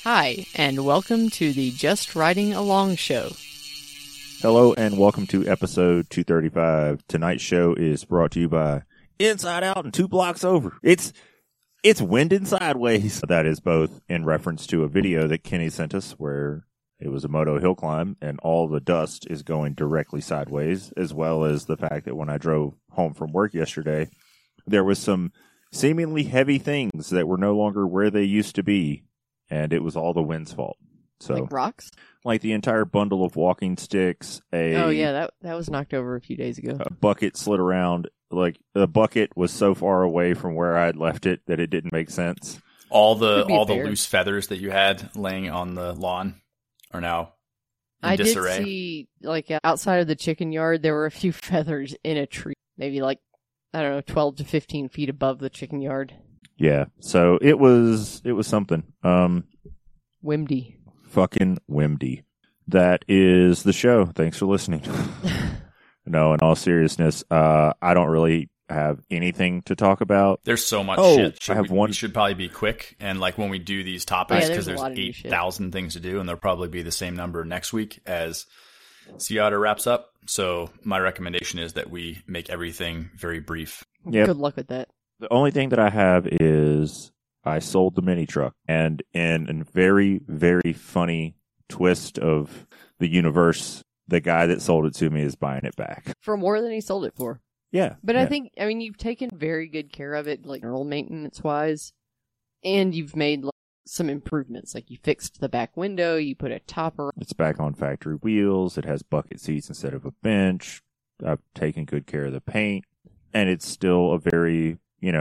Hi, and welcome to the Just Riding Along show. Hello, and welcome to episode 235. Tonight's show is brought to you by Inside Out and 2 Blocks Over. It's winding sideways. That is both in reference to a video that Kenny sent us where it was a moto hill climb and all the dust is going directly sideways, as well as the fact that when I drove home from work yesterday, there was some seemingly heavy things that were no longer where they used to be, and it was all the wind's fault. So, Like rocks? like the entire bundle of walking sticks, Oh yeah, that was knocked over a few days ago. a bucket slid around. Like the bucket was so far away from where I had left it that it didn't make sense. All the Could be fair. loose feathers that you had laying on the lawn are now in I disarray. did see, like, outside of the chicken yard, there were a few feathers in a tree. Maybe, like, I don't know, 12 to 15 feet above the chicken yard. Yeah, so it was something. Wimdy. Fucking Wimdy. That is the show. Thanks for listening. No, in all seriousness, I don't really have anything to talk about. There's so much Oh, shit. I have one. We should probably be quick. And like when we do these Yeah, topics, there's because a there's lot of new shit. 8,000 things to do, and there'll probably be the same number next week as Sea Otter wraps up. So my recommendation is that we make everything very brief. Yep. Good luck with that. The only thing that I have is I sold the mini truck, and in a very, very funny twist of the universe, the guy that sold it to me is buying it back. For more than he sold it for. Yeah. But yeah. I think, you've taken very good care of it, like, general maintenance-wise, and you've made, like, some improvements. Like, you fixed the back window, you put a topper. It's back on factory wheels. It has bucket seats instead of a bench. I've taken good care of the paint. And it's still a very,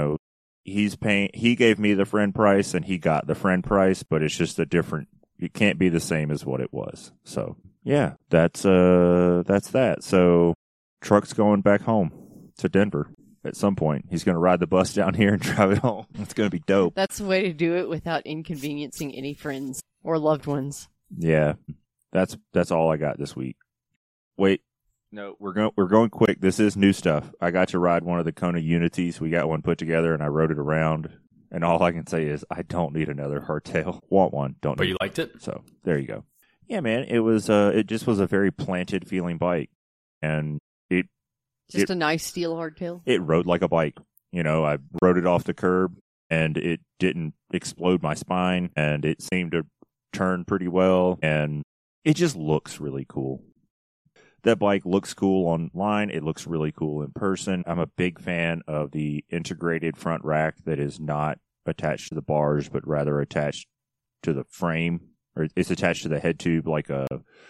he gave me the friend price and he got the friend price, but it's just it can't be the same as what it was. So, yeah, that's that. So, truck's going back home to Denver at some point. He's going to ride the bus down here and drive it home. It's going to be dope. That's the way to do it without inconveniencing any friends or loved ones. Yeah, that's all I got this week. Wait, no, we're going quick. This is new stuff. I got to ride one of the Kona Unities. We got one put together, and I rode it around. And all I can say is, I don't need another hardtail. Want one? Don't. But need you liked it? So there you go. Yeah, man, it was. It just was a very planted feeling bike, and Just a nice steel hardtail. it rode like a bike. I rode it off the curb, and it didn't explode my spine, and it seemed to turn pretty well, and it just looks really cool. That bike looks cool online. It looks really cool in person. I'm a big fan of the integrated front rack that is not attached to the bars, but rather attached to the frame, or it's attached to the head tube like a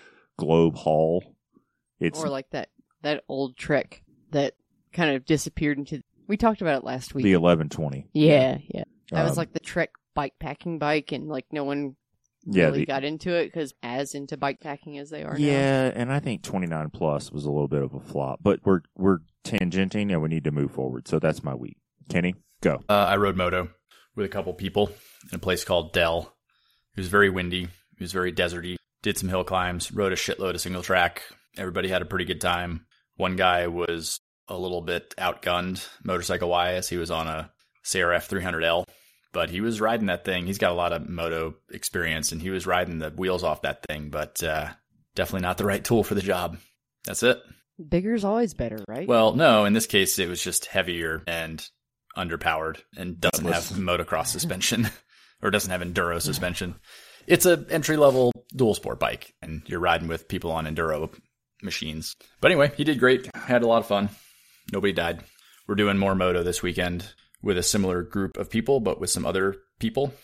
globe hull. It's Or like that old Trek that kind of disappeared into... We talked about it last week. the 1120. Yeah. That was Um, like the Trek bike packing bike, and like no one Yeah, really the- got into it because as into bike packing as they are now. Yeah, and I think 29 Plus was a little bit of a flop, but we're tangenting and we need to move forward. So that's my week. Kenny, go. I rode moto with a couple people in a place called Dell. It was very windy. It was very deserty. Did some hill climbs. Rode a shitload of single track. Everybody had a pretty good time. One guy was a little bit outgunned motorcycle-wise. He was on a CRF 300L, but he was riding that thing. He's got a lot of moto experience, and he was riding the wheels off that thing, but definitely not the right tool for the job. That's it. Bigger's always better, right? Well, no, in this case, it was just heavier and underpowered and doesn't have motocross suspension or doesn't have enduro suspension. It's an entry-level dual sport bike, and you're riding with people on enduro machines. But anyway, he did great. Had a lot of fun. Nobody died. We're doing more moto this weekend with a similar group of people, but with some other people,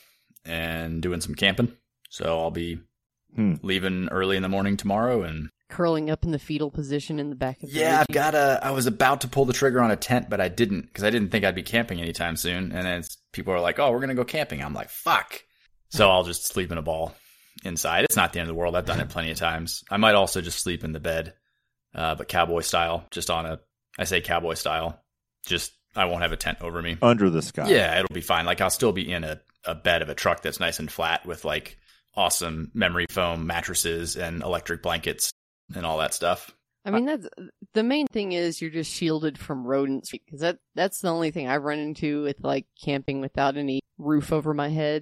and doing some camping. So I'll be leaving early in the morning tomorrow and Curling up in the fetal position in the back of the yeah, Reggie. I was about to pull the trigger on a tent, but I didn't because I didn't think I'd be camping anytime soon. And then people are like, oh, we're going to go camping. I'm like, fuck. So I'll just sleep in a ball inside. It's not the end of the world. I've done it plenty of times. I might also just sleep in the bed, but cowboy style, I say cowboy style, just I won't have a tent over me. Under the sky. Yeah, it'll be fine. Like I'll still be in a bed of a truck that's nice and flat with like awesome memory foam mattresses and electric blankets and all that stuff. I mean, that's the main thing is you're just shielded from rodents, because that's the only thing I've run into with like camping without any roof over my head.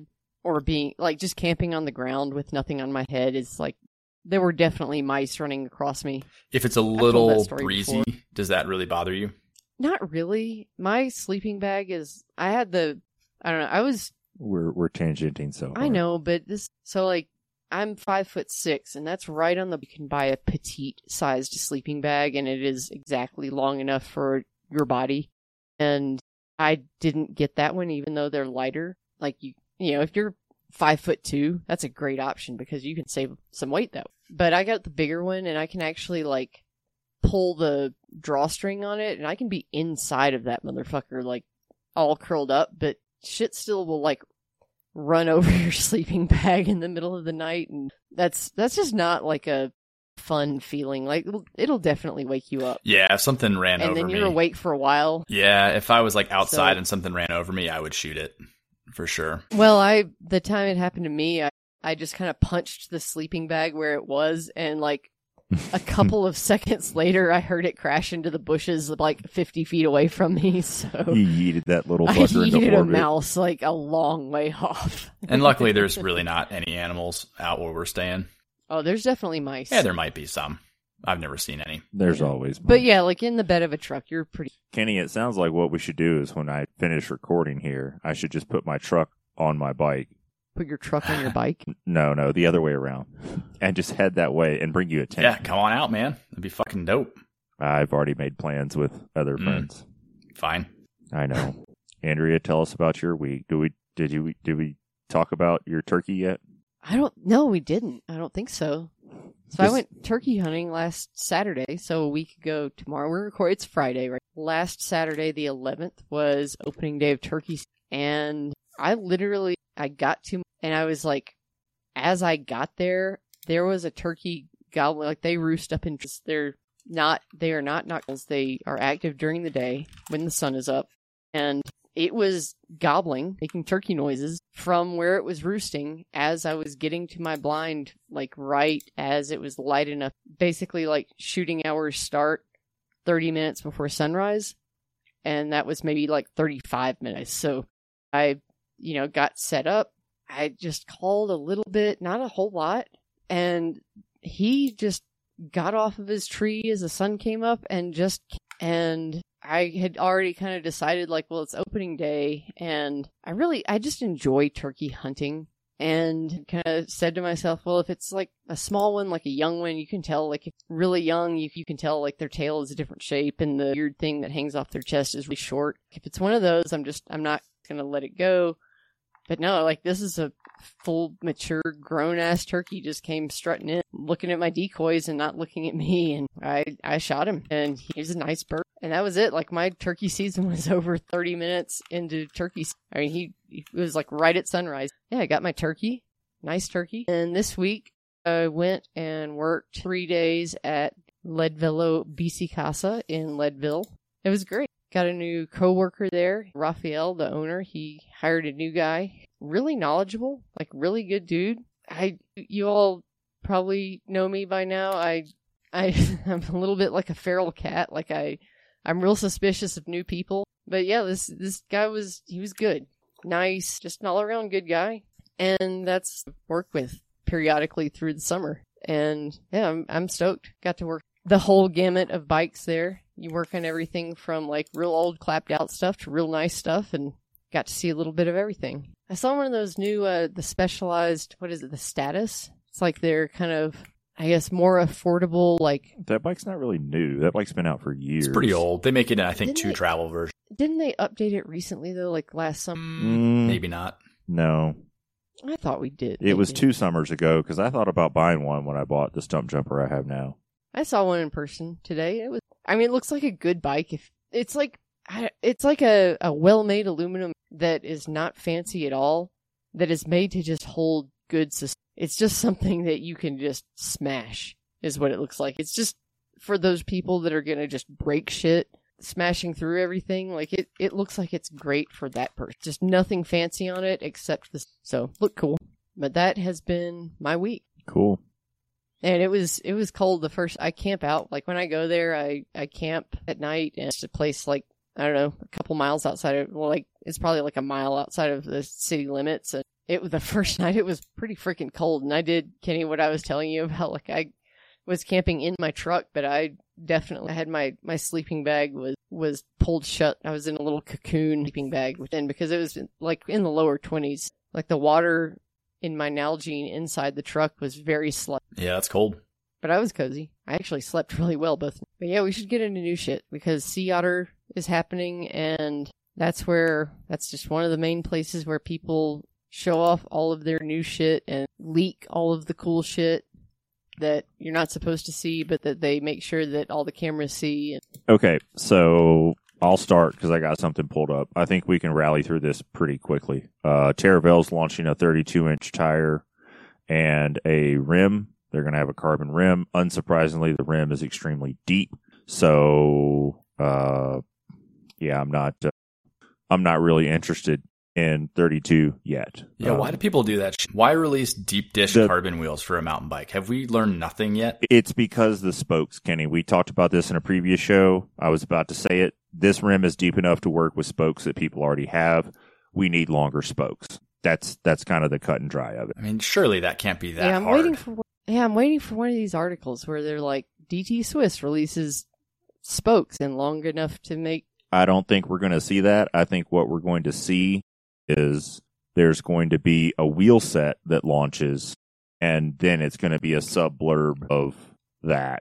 or being like just camping on the ground with nothing on my head is like, there were definitely mice running across me. If it's a little breezy, does that really bother you? Not really. My sleeping bag is, I don't know, We're tangenting so hard. I know, but like, I'm 5'6", and that's right on you can buy a petite sized sleeping bag, and it is exactly long enough for your body. And I didn't get that one, even though they're lighter. Like you know, if you're 5'2", that's a great option because you can save some weight though. But I got the bigger one, and I can actually like pull the drawstring on it, and I can be inside of that motherfucker, like all curled up, but shit still will like run over your sleeping bag in the middle of the night, and that's just not like a fun feeling. Like it'll definitely wake you up. Yeah, if something ran over me, and then you're awake for a while. Yeah, if I was like outside and something ran over me, I would shoot it for sure. Well, the time it happened to me, I just kind of punched the sleeping bag where it was, and like a couple of seconds later, I heard it crash into the bushes like 50 feet away from me. So you yeeted that little I fucker into yeeted a orbit. mouse like a long way off. And luckily, there's really not any animals out where we're staying. Oh, there's definitely mice. Yeah, there might be some. I've never seen any. There's always But mice. yeah, like in the bed of a truck, you're pretty... Kenny, it sounds like what we should do is when I finish recording here, I should just put my truck on my bike. Put your truck on your bike? No, the other way around. And just head that way and bring you a tent. Yeah, come on out, man. That'd be fucking dope. I've already made plans with other friends. Fine. I know. Andrea, tell us about your week. Did we talk about your turkey yet? No, we didn't. I don't think so. So I went turkey hunting last Saturday, so a week ago tomorrow. We're recording. It's Friday, right? Last Saturday, the 11th, was opening day of turkey, and I got to, and I was like, as I got there was a turkey gobbling, like they roost up in, they are not nocturnals. They are active during the day when the sun is up, and it was gobbling, making turkey noises from where it was roosting as I was getting to my blind, like right as it was light enough. Basically, like shooting hours start 30 minutes before sunrise, and that was maybe like 35 minutes. So I, got set up. I just called a little bit, not a whole lot, and he just got off of his tree as the sun came up and I had already kind of decided, like, well, it's opening day, and I just enjoy turkey hunting, and kind of said to myself, well, if it's like a small one, like a young one, you can tell, like, if really young, you can tell, like, their tail is a different shape, and the weird thing that hangs off their chest is really short. If it's one of those, I'm not going to let it go. But no, like, this is a full, mature, grown-ass turkey just came strutting in, looking at my decoys and not looking at me, and I shot him, and he was a nice bird. And that was it. Like, my turkey season was over 30 minutes into turkey. I mean, he was, like, right at sunrise. Yeah, I got my turkey. Nice turkey. And this week, I went and worked 3 days at Leadville BC Casa in Leadville. It was great. Got a new coworker there, Raphael, the owner. He hired a new guy, really knowledgeable, like really good dude. You all probably know me by now. I'm a little bit like a feral cat. Like I'm real suspicious of new people. But yeah, this guy was good, nice, just an all around good guy. And that's work with periodically through the summer. And yeah, I'm stoked. Got to work the whole gamut of bikes there. You work on everything from like real old clapped out stuff to real nice stuff, and got to see a little bit of everything. I saw one of those new, the Specialized, the Status? It's like they're kind of, I guess, more affordable, like... That bike's not really new. That bike's been out for years. It's pretty old. They make it in, I think, two travel versions. Didn't they update it recently, though, like last summer? Maybe not. No. I thought we did. It was 2 summers ago, because I thought about buying one when I bought the stump jumper I have now. I saw one in person today. It looks like a good bike. It's like a well-made aluminum that is not fancy at all, that is made to just hold good. It's just something that you can just smash, is what it looks like. It's just for those people that are going to just break shit, smashing through everything. Like it looks like it's great for that person. Just nothing fancy on it except this. So look cool. But that has been my week. Cool. And it was cold I camp out. Like when I go there, I camp at night, and it's a place like, I don't know, a couple miles outside of, it's probably like a mile outside of the city limits. And The first night it was pretty freaking cold, and I did, Kenny, what I was telling you about. Like, I was camping in my truck, but I definitely had my sleeping bag was pulled shut. I was in a little cocoon sleeping bag within, because it was like in the lower 20s. Like, the water in my Nalgene inside the truck was very slight. Yeah, that's cold. But I was cozy. I actually slept really well both. But yeah, we should get into new shit, because Sea Otter is happening, and that's just one of the main places where people show off all of their new shit and leak all of the cool shit that you're not supposed to see, but that they make sure that all the cameras see. Okay, so I'll start because I got something pulled up. I think we can rally through this pretty quickly. Terravel's launching a 32-inch tire and a rim. They're going to have a carbon rim. Unsurprisingly, the rim is extremely deep. So, yeah, I'm not really interested in 32 yet. Yeah, why do people do that? Why release deep dish carbon wheels for a mountain bike? Have we learned nothing yet? It's because the spokes, Kenny. We talked about this in a previous show. I was about to say it. This rim is deep enough to work with spokes that people already have. We need longer spokes. That's kind of the cut and dry of it. I mean, surely that can't be that hard. I'm waiting for one of these articles where they're like, DT Swiss releases spokes and long enough to make. I don't think we're going to see that. I think what we're going to see is there's going to be a wheel set that launches, and then it's going to be a sub blurb of that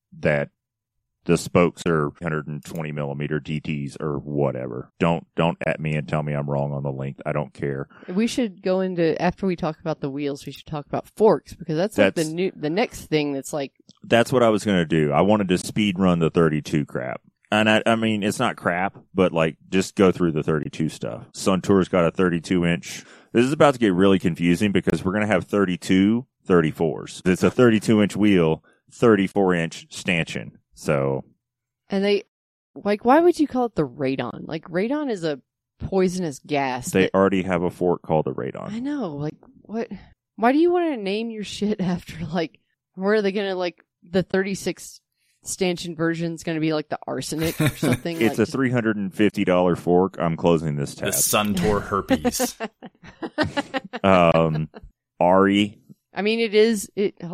the spokes are 120 millimeter DTs or whatever. Don't at me and tell me I'm wrong on the length. I don't care. We should go into, after we talk about the wheels, we should talk about forks, because that's like the next thing that's like. That's what I was going to do. I wanted to speed run the 32 crap. And I mean, it's not crap, but like, just go through the 32 stuff. Suntour's got a 32-inch. This is about to get really confusing because we're going to have 32 34s. It's a 32-inch wheel, 34-inch stanchion. So. And they, like, why would you call it the radon? Like, radon is a poisonous gas. They already have a fork called the radon. I know. Like, what? Why do you want to name your shit after, like, where are they going to, like, the 36 stanchion version is going to be like the arsenic or something? It's like, a $350 fork. I'm closing this tab. The Suntour herpes. Ari. I mean, it is,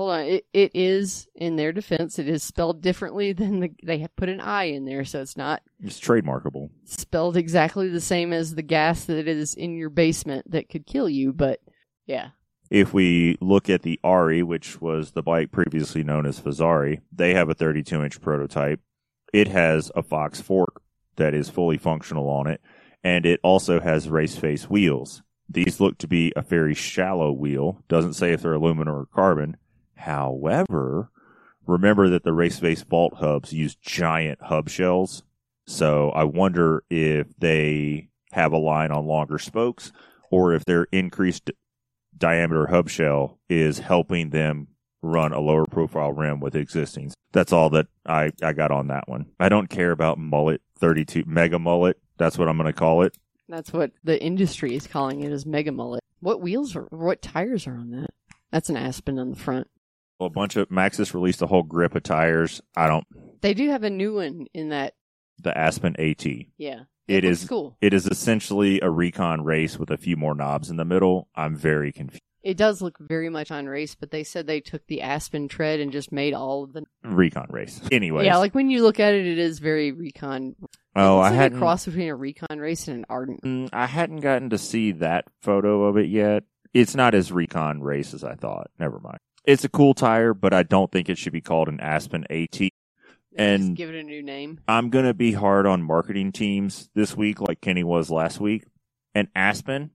in their defense, it is spelled differently than they have put an I in there, so it's not. It's trademarkable. Spelled exactly the same as the gas that is in your basement that could kill you, but yeah. If we look at the Ari, which was the bike previously known as Fazari, they have a 32-inch prototype. It has a Fox fork that is fully functional on it, and it also has race face wheels. These look to be a very shallow wheel. Doesn't say if they're aluminum or carbon. However, remember that the race face vault hubs use giant hub shells. So I wonder if they have a line on longer spokes, or if their increased diameter hub shell is helping them run a lower profile rim with existing. That's all that I got on that one. I don't care about mullet 32 mega mullet. That's what I'm going to call it. That's what the industry is calling it, as mega mullet. What tires are on that? That's an Aspen on the front. Well, a bunch of Maxxis released a whole grip of tires. They do have a new one in that. The Aspen AT. Yeah. It is cool. It is essentially a recon race with a few more knobs in the middle. I'm very confused. It does look very much on race, but they said they took the Aspen tread and just made all of the recon race. Anyways. Yeah, like when you look at it, it is very recon. Oh, I had a cross between a recon race and an Ardent. I hadn't gotten to see that photo of it yet. It's not as recon race as I thought. Never mind. It's a cool tire, but I don't think it should be called an Aspen AT. And just give it a new name. I'm going to be hard on marketing teams this week, like Kenny was last week. And Aspen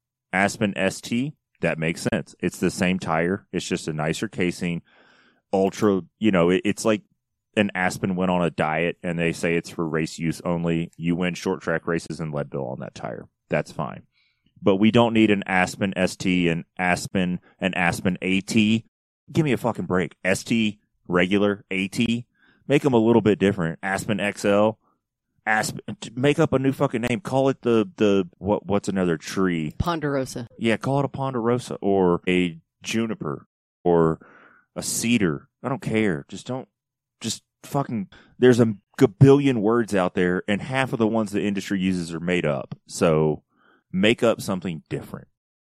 ST, that makes sense. It's the same tire. It's just a nicer casing. Ultra, it's like an Aspen went on a diet and they say it's for race use only. You win short track races in Leadville on that tire. That's fine. But we don't need an Aspen ST and Aspen AT. Give me a fucking break. ST, regular, AT. Make them a little bit different. Aspen XL. Make up a new fucking name. Call it what's another tree? Ponderosa. Yeah, call it a Ponderosa or a juniper or a cedar. I don't care. Just fucking, there's a gabillion words out there and half of the ones the industry uses are made up. So make up something different.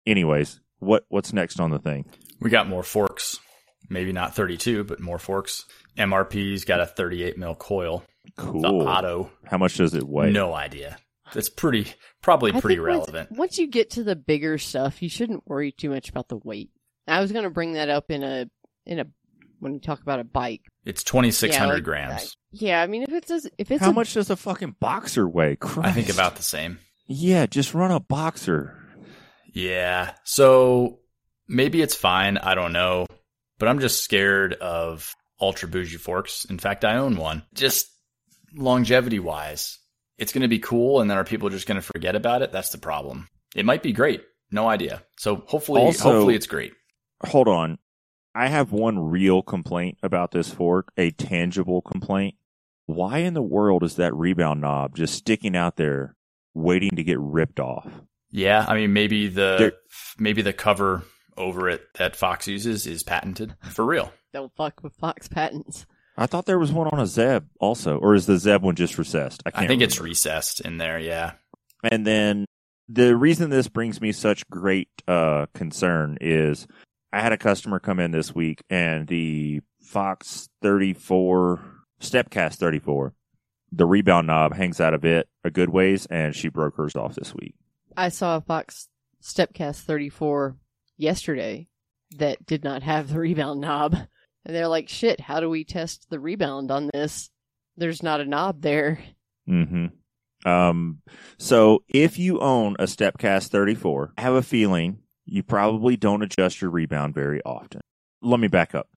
anyways, what's next on the thing? We got more forks. Maybe not 32, but more forks. MRP's got a 38 mil coil. Cool. The Otto. How much does it weigh? No idea. That's probably pretty relevant. Once you get to the bigger stuff, you shouldn't worry too much about the weight. I was going to bring that up in a when you talk about a bike. It's 2,600 grams. Yeah, I mean, if it's how much does a fucking boxer weigh? Christ. I think about the same. Yeah, just run a boxer. Yeah. So maybe it's fine. I don't know. But I'm just scared of ultra bougie forks. In fact, I own one. Just longevity wise, it's going to be cool. And then are people just going to forget about it? That's the problem. It might be great. No idea. So hopefully it's great. Hold on. I have one real complaint about this fork, a tangible complaint. Why in the world is that rebound knob just sticking out there waiting to get ripped off? Yeah, I mean, maybe the cover over it that Fox uses is patented for real. Don't fuck with Fox patents. I thought there was one on a Zeb also, or is the Zeb one just recessed? I think it's recessed in there, yeah. And then the reason this brings me such great concern is I had a customer come in this week, and the Fox 34, Stepcast 34, the rebound knob hangs out of it a good ways, and she broke hers off this week. I saw a Fox Stepcast 34 yesterday that did not have the rebound knob. And they're like, shit, how do we test the rebound on this? There's not a knob there. Mm-hmm. So if you own a Stepcast 34, I have a feeling you probably don't adjust your rebound very often. Let me back up.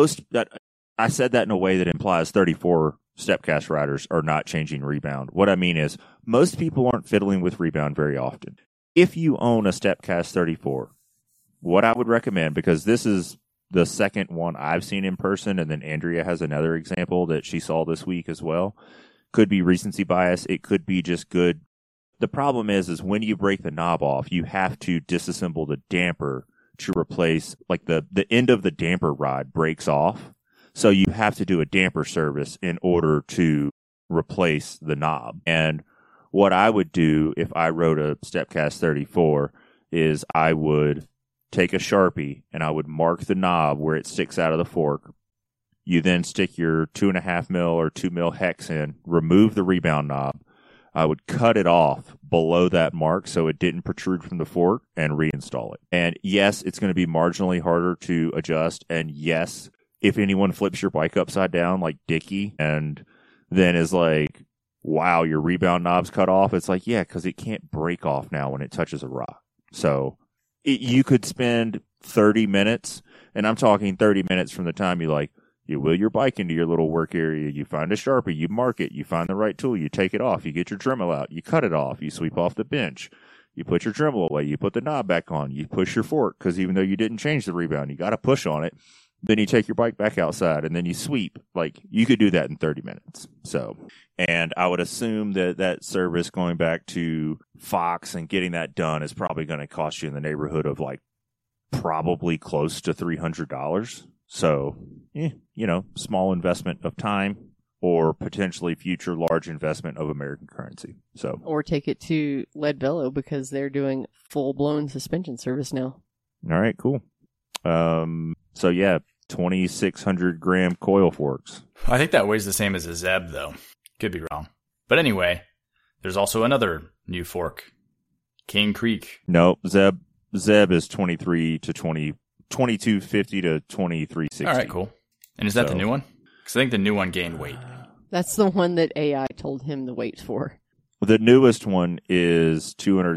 I said that in a way that implies 34 Stepcast riders are not changing rebound. What I mean is most people aren't fiddling with rebound very often. If you own a Stepcast 34, what I would recommend, because this is the second one I've seen in person, and then Andrea has another example that she saw this week as well. Could be recency bias. It could be just good. The problem is when you break the knob off, you have to disassemble the damper to replace, like the end of the damper rod breaks off. So you have to do a damper service in order to replace the knob. And what I would do if I rode a Stepcast 34 is I would take a Sharpie and I would mark the knob where it sticks out of the fork. You then stick your 2.5 mil or 2 mil hex in, remove the rebound knob. I would cut it off below that mark so it didn't protrude from the fork and reinstall it. And yes, it's going to be marginally harder to adjust. And yes, if anyone flips your bike upside down like Dickie and then is like, wow, your rebound knob's cut off, it's like, yeah, because it can't break off now when it touches a rock. So you could spend 30 minutes, and I'm talking 30 minutes from the time you wheel your bike into your little work area, you find a Sharpie, you mark it, you find the right tool, you take it off, you get your Dremel out, you cut it off, you sweep off the bench, you put your Dremel away, you put the knob back on, you push your fork, because even though you didn't change the rebound, you got to push on it. Then you take your bike back outside, and then you sweep. Like, you could do that in 30 minutes. So, and I would assume that service going back to Fox and getting that done is probably going to cost you in the neighborhood of probably close to $300. So, small investment of time or potentially future large investment of American currency. So, or take it to Leadbellow because they're doing full-blown suspension service now. All right, cool. So yeah, 2,600 gram coil forks. I think that weighs the same as a Zeb, though. Could be wrong. But anyway, there's also another new fork, King Creek. No, Zeb is 23 to 20, 2250 to 2360. All right, cool. And is that the new one? Because I think the new one gained weight. That's the one that AI told him the weight for. The newest one is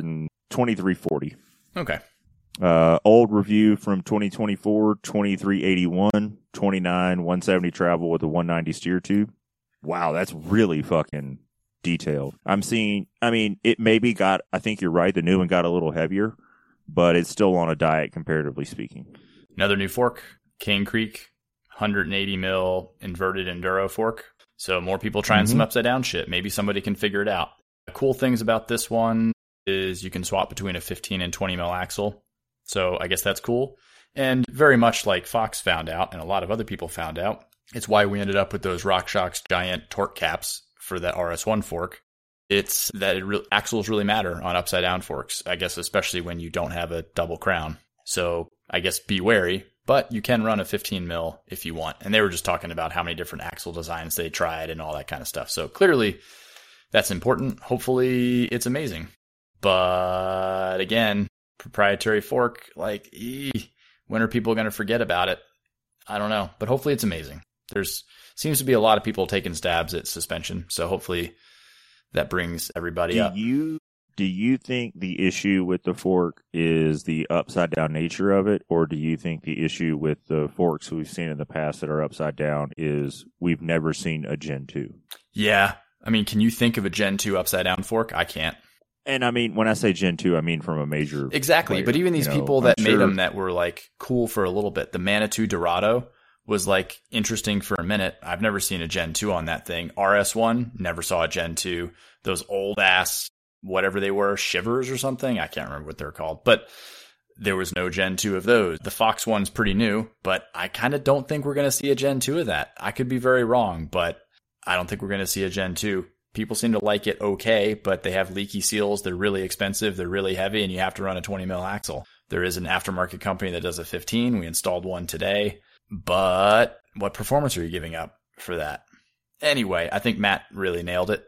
2340. Okay. Old review from 2024, 2381, 29, 170 travel with a 190 steer tube. Wow, that's really fucking detailed. It maybe I think you're right, the new one got a little heavier, but it's still on a diet comparatively speaking. Another new fork, King Creek, 180 mil inverted enduro fork. So more people trying some upside down shit. Maybe somebody can figure it out. The cool things about this one is you can swap between a 15 and 20 mil axle. So I guess that's cool. And very much like Fox found out, and a lot of other people found out, it's why we ended up with those RockShox giant torque caps for that RS1 fork. It's that axles really matter on upside down forks, I guess, especially when you don't have a double crown. So I guess be wary, but you can run a 15 mil if you want. And they were just talking about how many different axle designs they tried and all that kind of stuff. So clearly that's important. Hopefully it's amazing. But again, proprietary fork, like, when are people going to forget about it? I don't know, but hopefully it's amazing. There's seems to be a lot of people taking stabs at suspension. So hopefully that brings everybody up. Do you think the issue with the fork is the upside down nature of it, or do you think the issue with the forks we've seen in the past that are upside down is we've never seen a Gen 2? Yeah. I mean, can you think of a Gen 2 upside down fork? I can't. And I mean, when I say Gen 2, I mean from a major Exactly. player. But even these people that made them that were like cool for a little bit, the Manitou Dorado was like interesting for a minute. I've never seen a Gen 2 on that thing. RS1, never saw a Gen 2. Those old ass, whatever they were, Shivers or something. I can't remember what they're called, but there was no Gen 2 of those. The Fox one's pretty new, but I kind of don't think we're going to see a Gen 2 of that. I could be very wrong, but I don't think we're going to see a Gen 2. People seem to like it okay, but they have leaky seals. They're really expensive. They're really heavy, and you have to run a 20 mil axle. There is an aftermarket company that does a 15. We installed one today, but what performance are you giving up for that? Anyway, I think Matt really nailed it.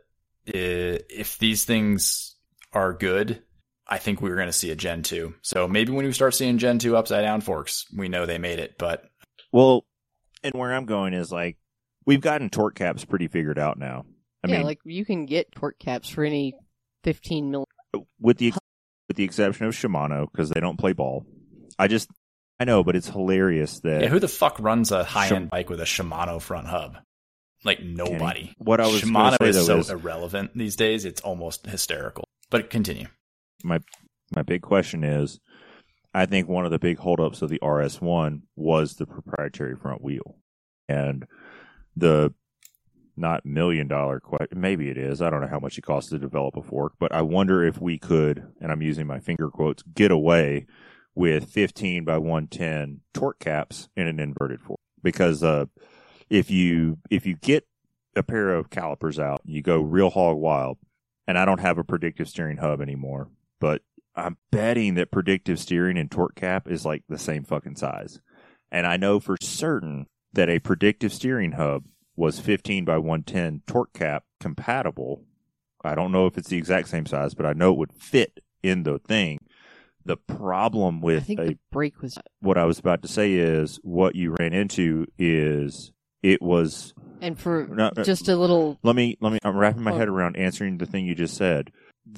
If these things are good, I think we're going to see a Gen 2. So maybe when we start seeing Gen 2 upside down forks, we know they made it, but. Well, and where I'm going is like, we've gotten torque caps pretty figured out now. I mean, like you can get torque caps for any 15 mil. With the exception of Shimano, because they don't play ball. I know, but it's hilarious that. Yeah, who the fuck runs a high-end bike with a Shimano front hub? Like nobody. What I was Shimano say, is though, so irrelevant these days. It's almost hysterical. But continue. My big question is, I think one of the big holdups of the RS1 was the proprietary front wheel, and the not $1 million question. Maybe it is. I don't know how much it costs to develop a fork, but I wonder if we could, and I'm using my finger quotes, get away with 15 by 110 torque caps in an inverted fork, because if you get a pair of calipers out, you go real hog wild, and I don't have a predictive steering hub anymore, but I'm betting that predictive steering and torque cap is like the same fucking size. And I know for certain that a predictive steering hub was 15 by 110 torque cap compatible. I don't know if it's the exact same size, but I know it would fit in the thing. The problem with I think the brake was. What I was about to say is what you ran into is it was. And for just a little. Let me. I'm wrapping my head around answering the thing you just said.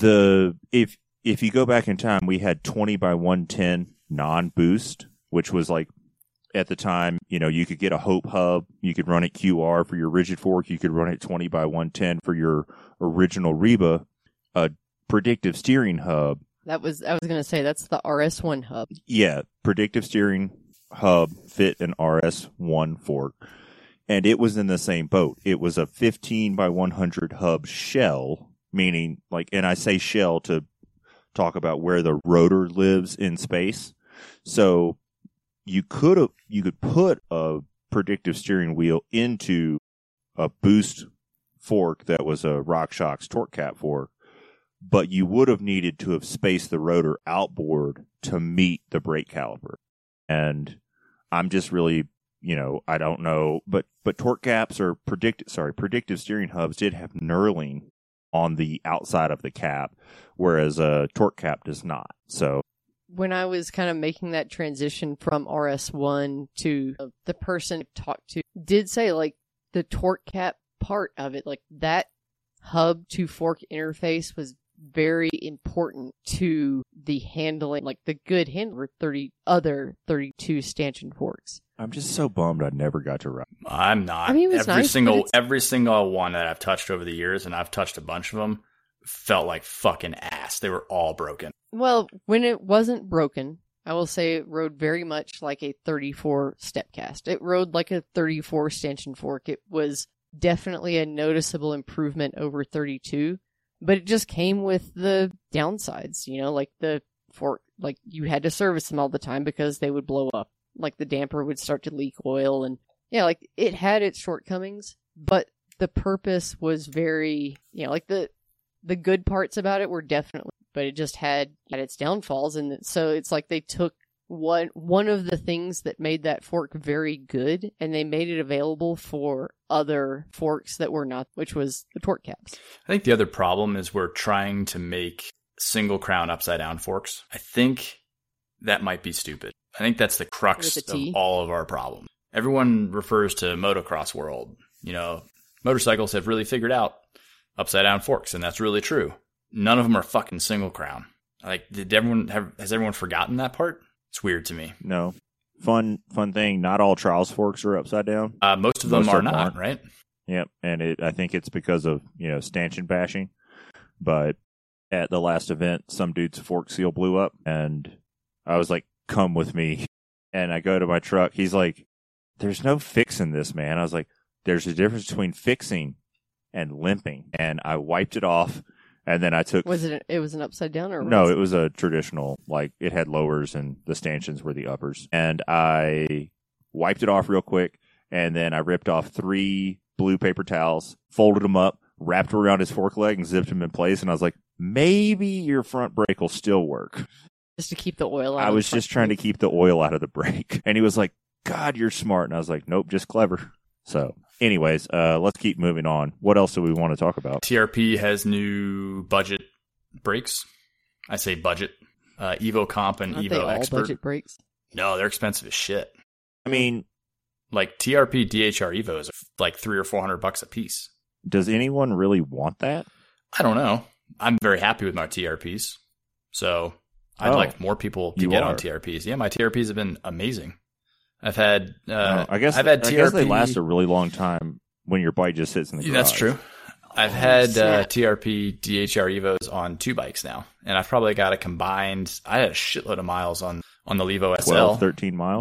If you go back in time, we had 20 by 110 non-boost, which was like, at the time, you could get a Hope hub. You could run it QR for your rigid fork. You could run it 20 by 110 for your original Reba. A predictive steering hub. I was going to say, that's the RS1 hub. Yeah, predictive steering hub fit an RS1 fork. And it was in the same boat. It was a 15 by 100 hub shell, meaning, like, and I say shell to talk about where the rotor lives in space. So you could put a predictive steering wheel into a boost fork that was a RockShox torque cap fork, but you would have needed to have spaced the rotor outboard to meet the brake caliper. And I'm just really, I don't know, but torque caps or predictive steering hubs did have knurling on the outside of the cap, whereas a torque cap does not. So when I was kind of making that transition from RS1 to the person I talked to, did say like the torque cap part of it, like that hub to fork interface was very important to the handling, like the good handler 32 stanchion forks. I'm just so bummed I never got to ride. I'm not. I mean, it was every single one that I've touched over the years, and I've touched a bunch of them, felt like fucking ass. They were all broken. Well, when it wasn't broken, I will say it rode very much like a 34 step cast. It rode like a 34 stanchion fork. It was definitely a noticeable improvement over 32, but it just came with the downsides, like the fork, like you had to service them all the time because they would blow up. Like the damper would start to leak oil, and yeah, like it had its shortcomings, but the purpose was very, like the the good parts about it were definitely, but it just had its downfalls. And so it's like they took one of the things that made that fork very good, and they made it available for other forks that were not, which was the torque caps. I think the other problem is we're trying to make single crown upside down forks. I think that might be stupid. I think that's the crux of all of our problem. Everyone refers to motocross world. You know, motorcycles have really figured out upside down forks, and that's really true. None of them are fucking single crown. Like, has everyone forgotten that part? It's weird to me. No. Fun thing, not all trials forks are upside down. Most of them are not, right? Yep, and I think it's because of, stanchion bashing. But at the last event, some dude's fork seal blew up, and I was like, come with me. And I go to my truck. He's like, there's no fixing this, man. I was like, there's a difference between fixing and limping. And I wiped it off. And then I took... It was an upside down or... No, it was a traditional, like, it had lowers and the stanchions were the uppers. And I wiped it off real quick, and then I ripped off 3 blue paper towels, folded them up, wrapped them around his fork leg, and zipped them in place. And I was like, maybe your front brake will still work. Just to keep the oil out. I was just trying to keep the oil out of the brake. And he was like, God, you're smart. And I was like, nope, just clever. So... Anyways, let's keep moving on. What else do we want to talk about? TRP has new budget brakes. I say budget. Evo Comp and Aren't Evo they all Expert. Budget brakes? No, they're expensive as shit. I mean, like TRP DHR Evos are like $300 or $400 a piece. Does anyone really want that? I don't know. I'm very happy with my TRPs, so I'd like more people to get on TRPs. Yeah, my TRPs have been amazing. I've had, I guess they last a really long time when your bike just sits in the garage. That's true. I've had TRP DHR Evos on 2 bikes now, and I've probably got a combined. I had a shitload of miles on the Levo SL. 12, 13 miles.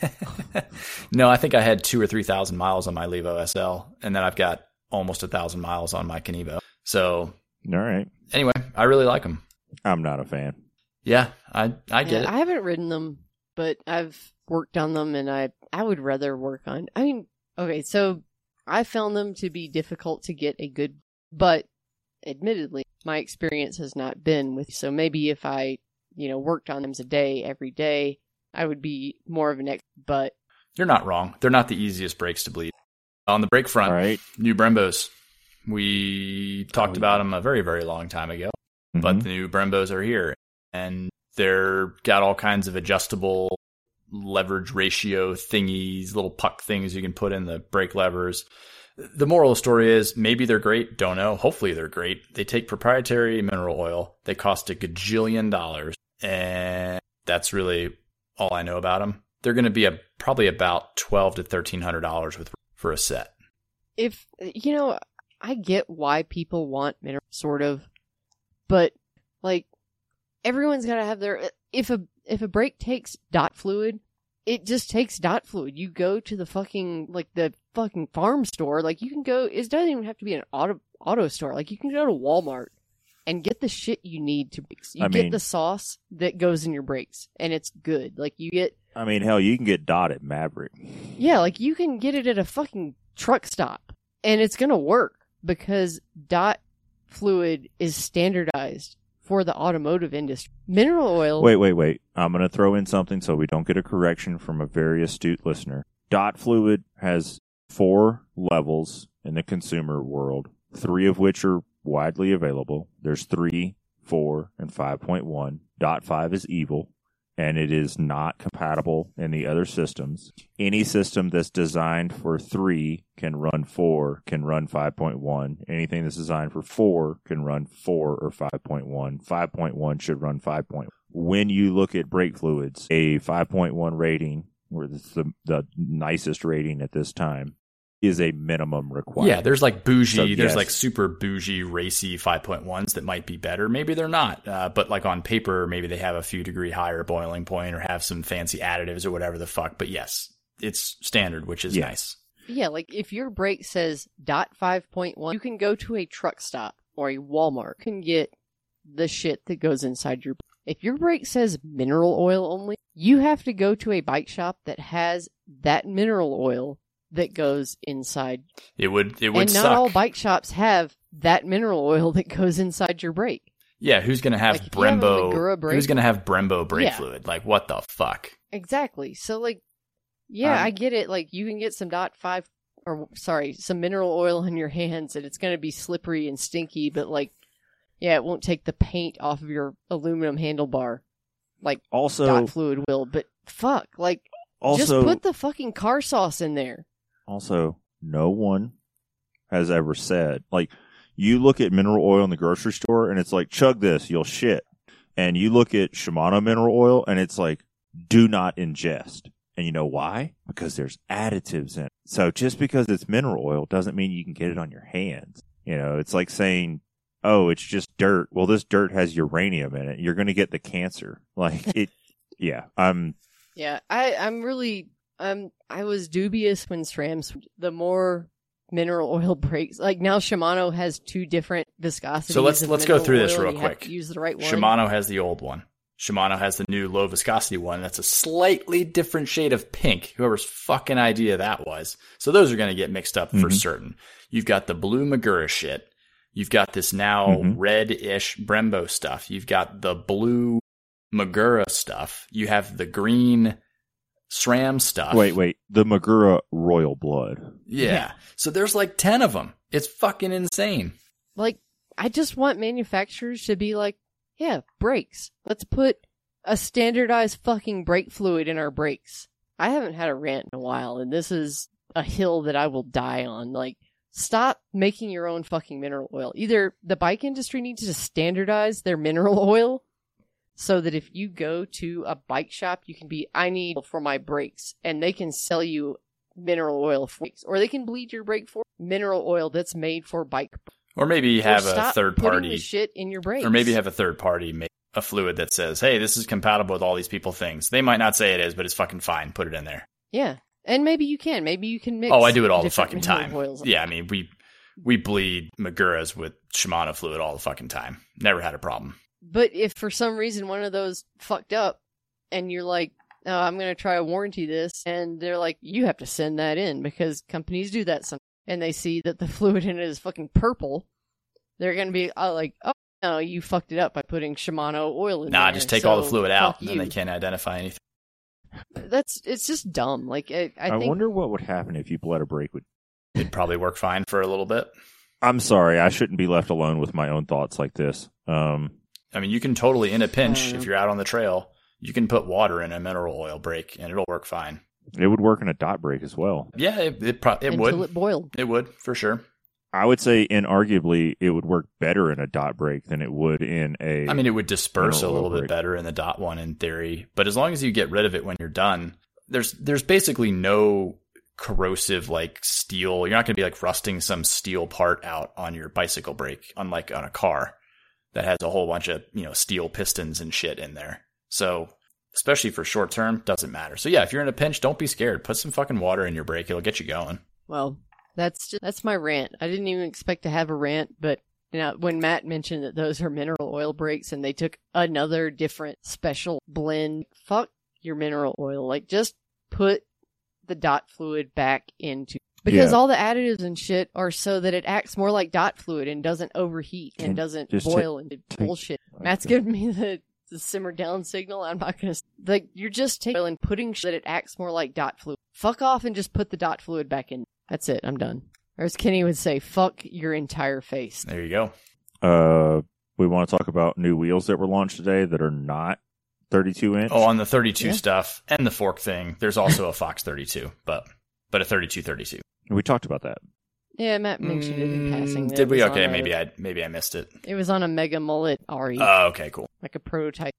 No, I think I had 2,000 or 3,000 miles on my Levo SL, and then I've got almost 1,000 miles on my Kenevo. So, all right. Anyway, I really like them. I'm not a fan. Yeah, I get it. I haven't ridden them, but I've worked on them, and I would rather work on. I mean, okay, so I found them to be difficult to get a good, but admittedly, my experience has not been with. So maybe if I, worked on them a day every day, I would be more of an expert. But you're not wrong. They're not the easiest brakes to bleed. On the brake front, right. New Brembos. We talked about them a very, very long time ago, but the new Brembos are here, and they're got all kinds of adjustable leverage ratio thingies, little puck things you can put in the brake levers. The moral of the story is maybe they're great. Don't know. Hopefully they're great. They take proprietary mineral oil. They cost $1 gajillion, and that's really all I know about them. They're going to be probably about $1,200 to $1,300 for a set. If I get why people want mineral, sort of, but like everyone's got to have their. If a brake takes dot fluid, it just takes dot fluid. You go to the fucking farm store. Like, you can go, it doesn't even have to be an auto store. Like, you can go to Walmart and get the shit you need to brakes. You get the sauce that goes in your brakes, and it's good. Like, you get... I mean, hell, you can get dot at Maverick. Yeah, like, you can get it at a fucking truck stop, and it's gonna work, because dot fluid is standardized for the automotive industry. Mineral oil... Wait. I'm going to throw in something so we don't get a correction from a very astute listener. Dot fluid has 4 levels in the consumer world, 3 of which are widely available. There's 3, 4, and 5.1. Dot 5 is evil, and it is not compatible in the other systems. Any system that's designed for 3 can run 4, can run 5.1. Anything that's designed for 4 can run 4 or 5.1. 5.1 should run 5.1. When you look at brake fluids, a 5.1 rating, or the nicest rating at this time, is a minimum requirement. Yeah, there's like bougie, there's like super bougie, racy 5.1s that might be better. Maybe they're not, but like on paper, maybe they have a few degree higher boiling point or have some fancy additives or whatever the fuck. But yes, it's standard, which is nice. Yeah, like if your brake says dot 5.1, you can go to a truck stop or a Walmart and get the shit that goes inside your. If your brake says mineral oil only, you have to go to a bike shop that has that mineral oil that goes inside. It would and suck. not all bike shops have that mineral oil that goes inside your brake. Yeah, who's going to have Like, if you have a Brembo? Magura brake- Who's going to have Brembo brake Yeah. fluid? Like, what the fuck? Exactly. So, like, yeah, I get it. Like, you can get some some mineral oil in your hands, and it's going to be slippery and stinky, but, like, yeah, it won't take the paint off of your aluminum handlebar like Also, dot fluid will. But fuck, like, just put the fucking car sauce in there. Also, no one has ever said, like, you look at mineral oil in the grocery store and it's like, chug this, you'll shit. And you look at Shimano mineral oil and it's like, do not ingest. And you know why? Because there's additives in it. So just because it's mineral oil doesn't mean you can get it on your hands. You know, it's like saying, oh, it's just dirt. Well, this dirt has uranium in it. You're going to get the cancer. Like, it, yeah. Yeah, I was dubious when SRAMs, the more mineral oil brakes, like now Shimano has two different viscosities. So let's of go mineral through this oil, real and you have quick. to use the right one. Shimano has the old one. Shimano has the new low viscosity one. That's a slightly different shade of pink. Whoever's fucking idea that was. So those are going to get mixed up for certain. You've got the blue Magura shit. You've got this now red-ish Brembo stuff. You've got the blue Magura stuff. You have the green SRAM stuff. Wait. The Magura Royal Blood. Yeah. So there's like 10 of them. It's fucking insane. Like, I just want manufacturers to be like, yeah, brakes. Let's put a standardized fucking brake fluid in our brakes. I haven't had a rant in a while, and this is a hill that I will die on. Like, stop making your own fucking mineral oil. Either the bike industry needs to standardize their mineral oil so that if you go to a bike shop, you can be, I need for my brakes, and they can sell you mineral oil for brakes, or they can bleed your brake for mineral oil that's made for bike. Or maybe you have a third putting party the shit in your brakes. Or maybe have a third party make a fluid that says, hey, this is compatible with all these people things. They might not say it is, but it's fucking fine. Put it in there. Yeah. And maybe you can. Maybe you can mix. Oh, I do it all the different fucking mineral time. oils. Yeah, I mean, we bleed Maguras with Shimano fluid all the fucking time. Never had a problem. But if for some reason one of those fucked up and you're like, oh, I'm going to try to warranty this, and they're like, you have to send that in because companies do that sometimes, and they see that the fluid in it is fucking purple, they're going to be like, oh, no, you fucked it up by putting Shimano oil in there. Nah, just take all the fluid out, and then you. they can't identify anything. It's just dumb. Like, I think... wonder what would happen if you bled a brake with. It'd probably work fine for a little bit. I'm sorry, I shouldn't be left alone with my own thoughts like this. I mean, you can totally, in a pinch, if you're out on the trail, you can put water in a mineral oil brake, and it'll work fine. It would work in a dot brake as well. Yeah, it until would. it boiled. It would, for sure. I would say, inarguably, it would work better in a dot brake than it would in a... I mean, it would disperse a mineral little oil bit brake. better in the dot one in theory, but as long as you get rid of it when you're done, there's basically no corrosive like steel. You're not going to be like rusting some steel part out on your bicycle brake, unlike on a car that has a whole bunch of, steel pistons and shit in there. So especially for short term, doesn't matter. So yeah, if you're in a pinch, don't be scared. Put some fucking water in your brake. It'll get you going. Well, that's my rant. I didn't even expect to have a rant, but when Matt mentioned that those are mineral oil brakes and they took another different special blend, fuck your mineral oil. Like, just put the dot fluid back into, because all the additives and shit are so that it acts more like dot fluid and doesn't overheat and doesn't boil into bullshit. Matt's giving me the simmer down signal. I'm not gonna, like, you're just taking oil and putting shit that it acts more like dot fluid. Fuck off and just put the dot fluid back in. That's it. I'm done. Or as Kenny would say, fuck your entire face. There you go. We want to talk about new wheels that were launched today that are not 32 inch. Oh, on the 32 stuff and the fork thing, there's also a Fox 32, but a 32. We talked about that. Yeah, Matt mentioned it in passing. Did we? Okay, maybe I missed it. It was on a Mega Mullet RE. Oh, okay, cool. Like a prototype.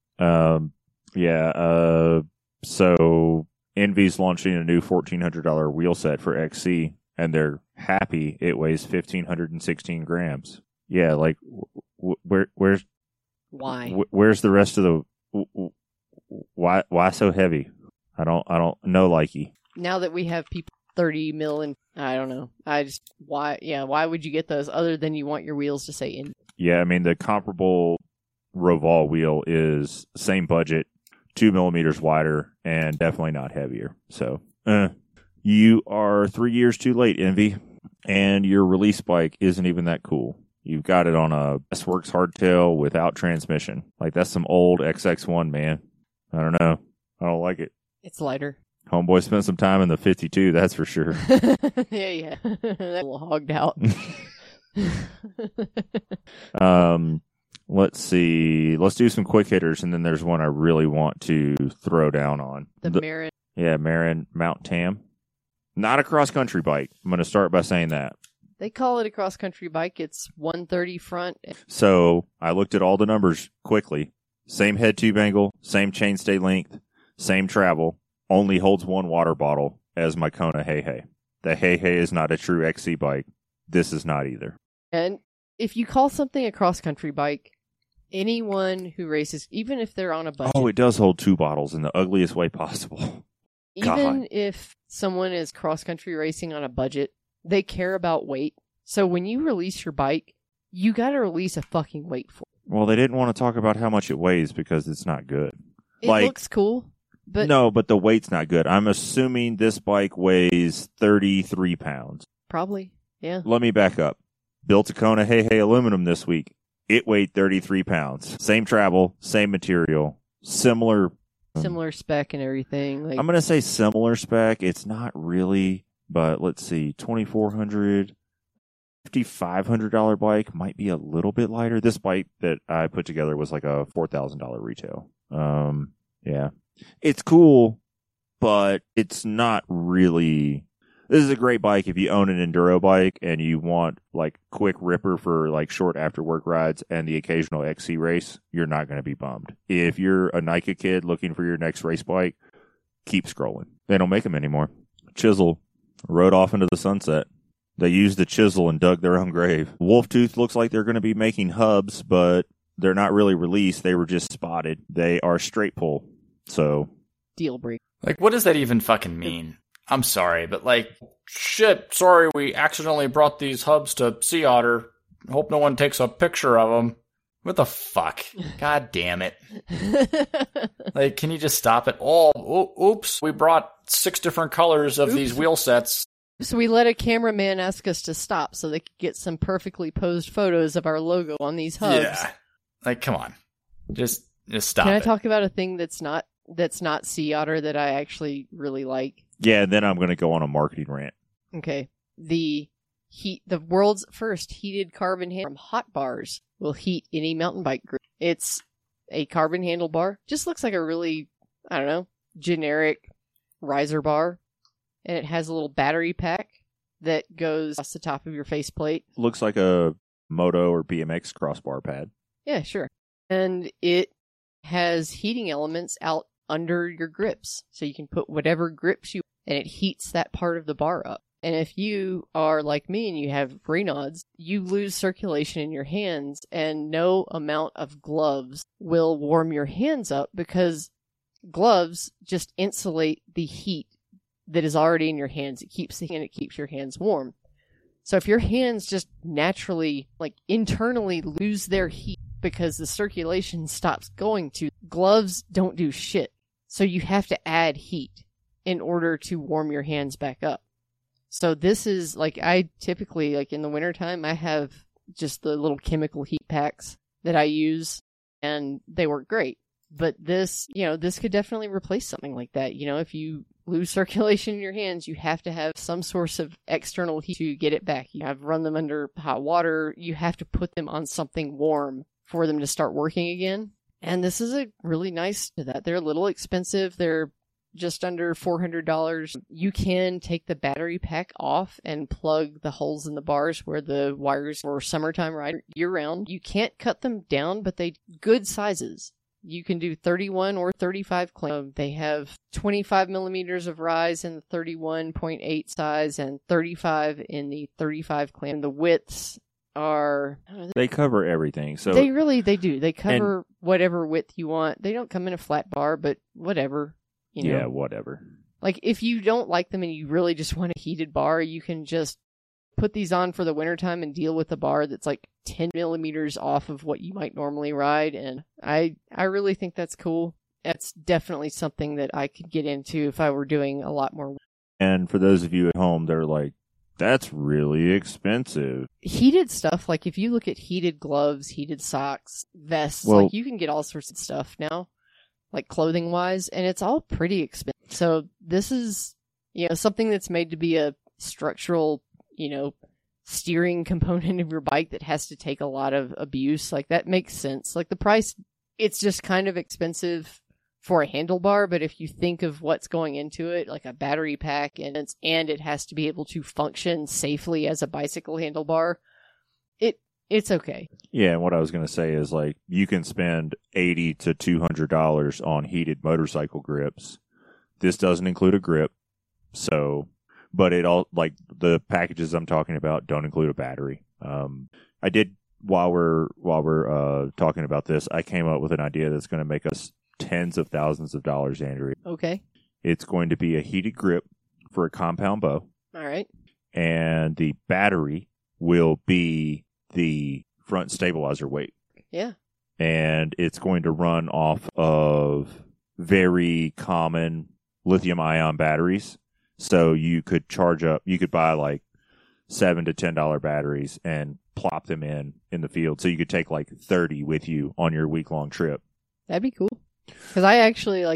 So Envy's launching a new $1,400 wheel set for XC, and they're happy it weighs 1,516 grams. Yeah, like where's where's the rest of the why so heavy? I don't know, likey. Now that we have people 30 mil and I don't know. Why would you get those other than you want your wheels to say in? Yeah, I mean the comparable Roval wheel is same budget, 2 millimeters wider, and definitely not heavier. So, you are 3 years too late, Envy, and your release bike isn't even that cool. You've got it on a S-Works hardtail without transmission. Like, that's some old XX1, man. I don't know. I don't like it. It's lighter. Homeboy spent some time in the 52, that's for sure. yeah. That little hogged out. Let's see. Let's do some quick hitters, and then there's one I really want to throw down on. The Marin. Yeah, Marin Mount Tam. Not a cross-country bike. I'm going to start by saying that. They call it a cross-country bike. It's 130 front. So I looked at all the numbers quickly. Same head tube angle, same chainstay length, same travel. Only holds one water bottle as my Kona Hey Hey. The Hey Hey is not a true XC bike. This is not either. And if you call something a cross-country bike, anyone who races, even if they're on a budget... Oh, it does hold two bottles in the ugliest way possible. Even if someone is cross-country racing on a budget, they care about weight. So when you release your bike, you got to release a fucking weight for it. Well, they didn't want to talk about how much it weighs because it's not good. It looks cool, but... No, but the weight's not good. I'm assuming this bike weighs 33 pounds. Probably, yeah. Let me back up. Built a Kona Hey Hey aluminum this week. It weighed 33 pounds. Same travel, same material, similar spec and everything. Like, I'm going to say similar spec. It's not really, but let's see, $2,400, $5,500 bike might be a little bit lighter. This bike that I put together was like a $4,000 retail. Yeah, it's cool, but it's not really. This is a great bike if you own an enduro bike and you want like quick ripper for like short after work rides and the occasional XC race. You're not going to be bummed. If you're a Nike kid looking for your next race bike, keep scrolling. They don't make them anymore. Chisel rode off into the sunset. They used the chisel and dug their own grave. Wolftooth looks like they're going to be making hubs, but they're not really released. They were just spotted. They are straight pull. So deal break. Like, what does that even fucking mean? I'm sorry, but like, shit, sorry we accidentally brought these hubs to Sea Otter. Hope no one takes a picture of them. What the fuck? God damn it. Like, can you just stop it? Oops, we brought 6 different colors of these wheel sets. So we let a cameraman ask us to stop so they could get some perfectly posed photos of our logo on these hubs. Yeah. Like, come on. Just stop it. Can I talk about a thing that's not Sea Otter that I actually really like? yeah, and then I'm going to go on a marketing rant. Okay. The world's first heated carbon handle from Hot Bars will heat any mountain bike group. It's a carbon handlebar. Just looks like a really, I don't know, generic riser bar. And it has a little battery pack that goes across the top of your faceplate. Looks like a Moto or BMX crossbar pad. Yeah, sure. And it has heating elements out under your grips. So you can put whatever grips you want, and it heats that part of the bar up. And if you are like me and you have Raynaud's, you lose circulation in your hands, and no amount of gloves will warm your hands up because gloves just insulate the heat that is already in your hands. It keeps your hands warm. So if your hands just naturally, like internally lose their heat because the circulation stops going to, gloves don't do shit. So you have to add heat in order to warm your hands back up. So this is like, I typically, like in the wintertime, I have just the little chemical heat packs that I use, and they work great. But this could definitely replace something like that. You know, if you lose circulation in your hands, you have to have some source of external heat to get it back. You have to run them under hot water. You have to put them on something warm for them to start working again. And this is a really nice to that. They're a little expensive. They're just under $400. You can take the battery pack off and plug the holes in the bars where the wires for summertime ride year round. You can't cut them down, but they good sizes. You can do 31 or 35 clamp. They have 25 millimeters of rise in the 31.8 size and 35 in the 35 clamp. The widths are... They cover everything. So they do. They cover whatever width you want. They don't come in a flat bar, but whatever. You know? Yeah, whatever. Like, if you don't like them and you really just want a heated bar, you can just put these on for the wintertime and deal with a bar that's like 10 millimeters off of what you might normally ride. And I really think that's cool. That's definitely something that I could get into if I were doing a lot more. And for those of you at home, they're like, That's really expensive. Heated stuff, like if you look at heated gloves, heated socks, vests, Well- like you can get all sorts of stuff now, like clothing wise, and it's all pretty expensive. So this is, something that's made to be a structural, steering component of your bike that has to take a lot of abuse. Like that makes sense. Like the price, it's just kind of expensive for a handlebar, but if you think of what's going into it, like a battery pack and it has to be able to function safely as a bicycle handlebar, it's okay. Yeah, and what I was going to say is like you can spend $80 to $200 on heated motorcycle grips. This doesn't include a grip, but it all like the packages I'm talking about don't include a battery. I did while we're talking about this, I came up with an idea that's going to make us tens of thousands of dollars, Andrea. Okay. It's going to be a heated grip for a compound bow, All right. and the battery will be the front stabilizer weight. Yeah. And it's going to run off of very common lithium-ion batteries. So you could buy like $7 to $10 batteries and plop them in the field. So you could take like 30 with you on your week-long trip. That'd be cool. Because I actually,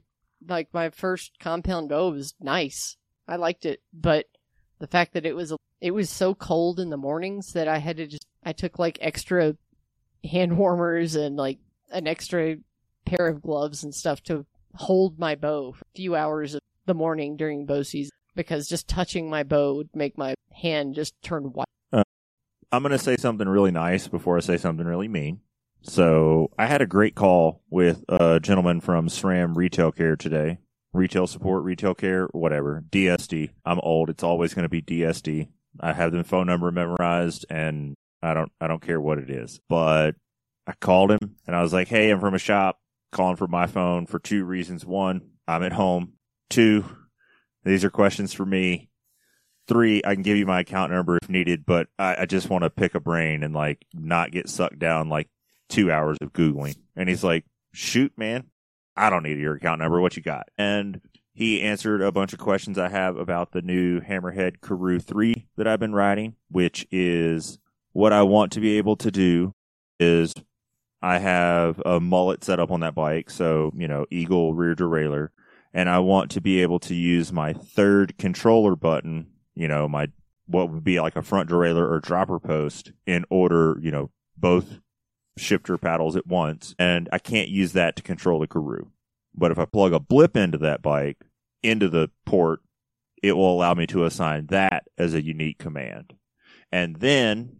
my first compound bow was nice. I liked it. But the fact that it was so cold in the mornings that I took like extra hand warmers and like an extra pair of gloves and stuff to hold my bow for a few hours of the morning during bow season, because just touching my bow would make my hand just turn white. I'm going to say something really nice before I say something really mean. So I had a great call with a gentleman from SRAM Retail Care today. Retail support, retail care, whatever. DSD. I'm old. It's always going to be DSD. I have the phone number memorized, and I don't care what it is. But I called him, and I was like, hey, I'm from a shop. Calling from my phone for two reasons. One, I'm at home. Two, these are questions for me. Three, I can give you my account number if needed, but I just want to pick a brain and like not get sucked down like 2 hours of Googling. And he's like, shoot, man, I don't need your account number. What you got? And he answered a bunch of questions I have about the new Hammerhead Karoo 3 that I've been riding, which is what I want to be able to do is I have a mullet set up on that bike. So, Eagle rear derailleur. And I want to be able to use my third controller button, my what would be like a front derailleur or dropper post in order, both shifter paddles at once. And I can't use that to control the Karoo. But if I plug a blip into that bike, into the port, it will allow me to assign that as a unique command. And then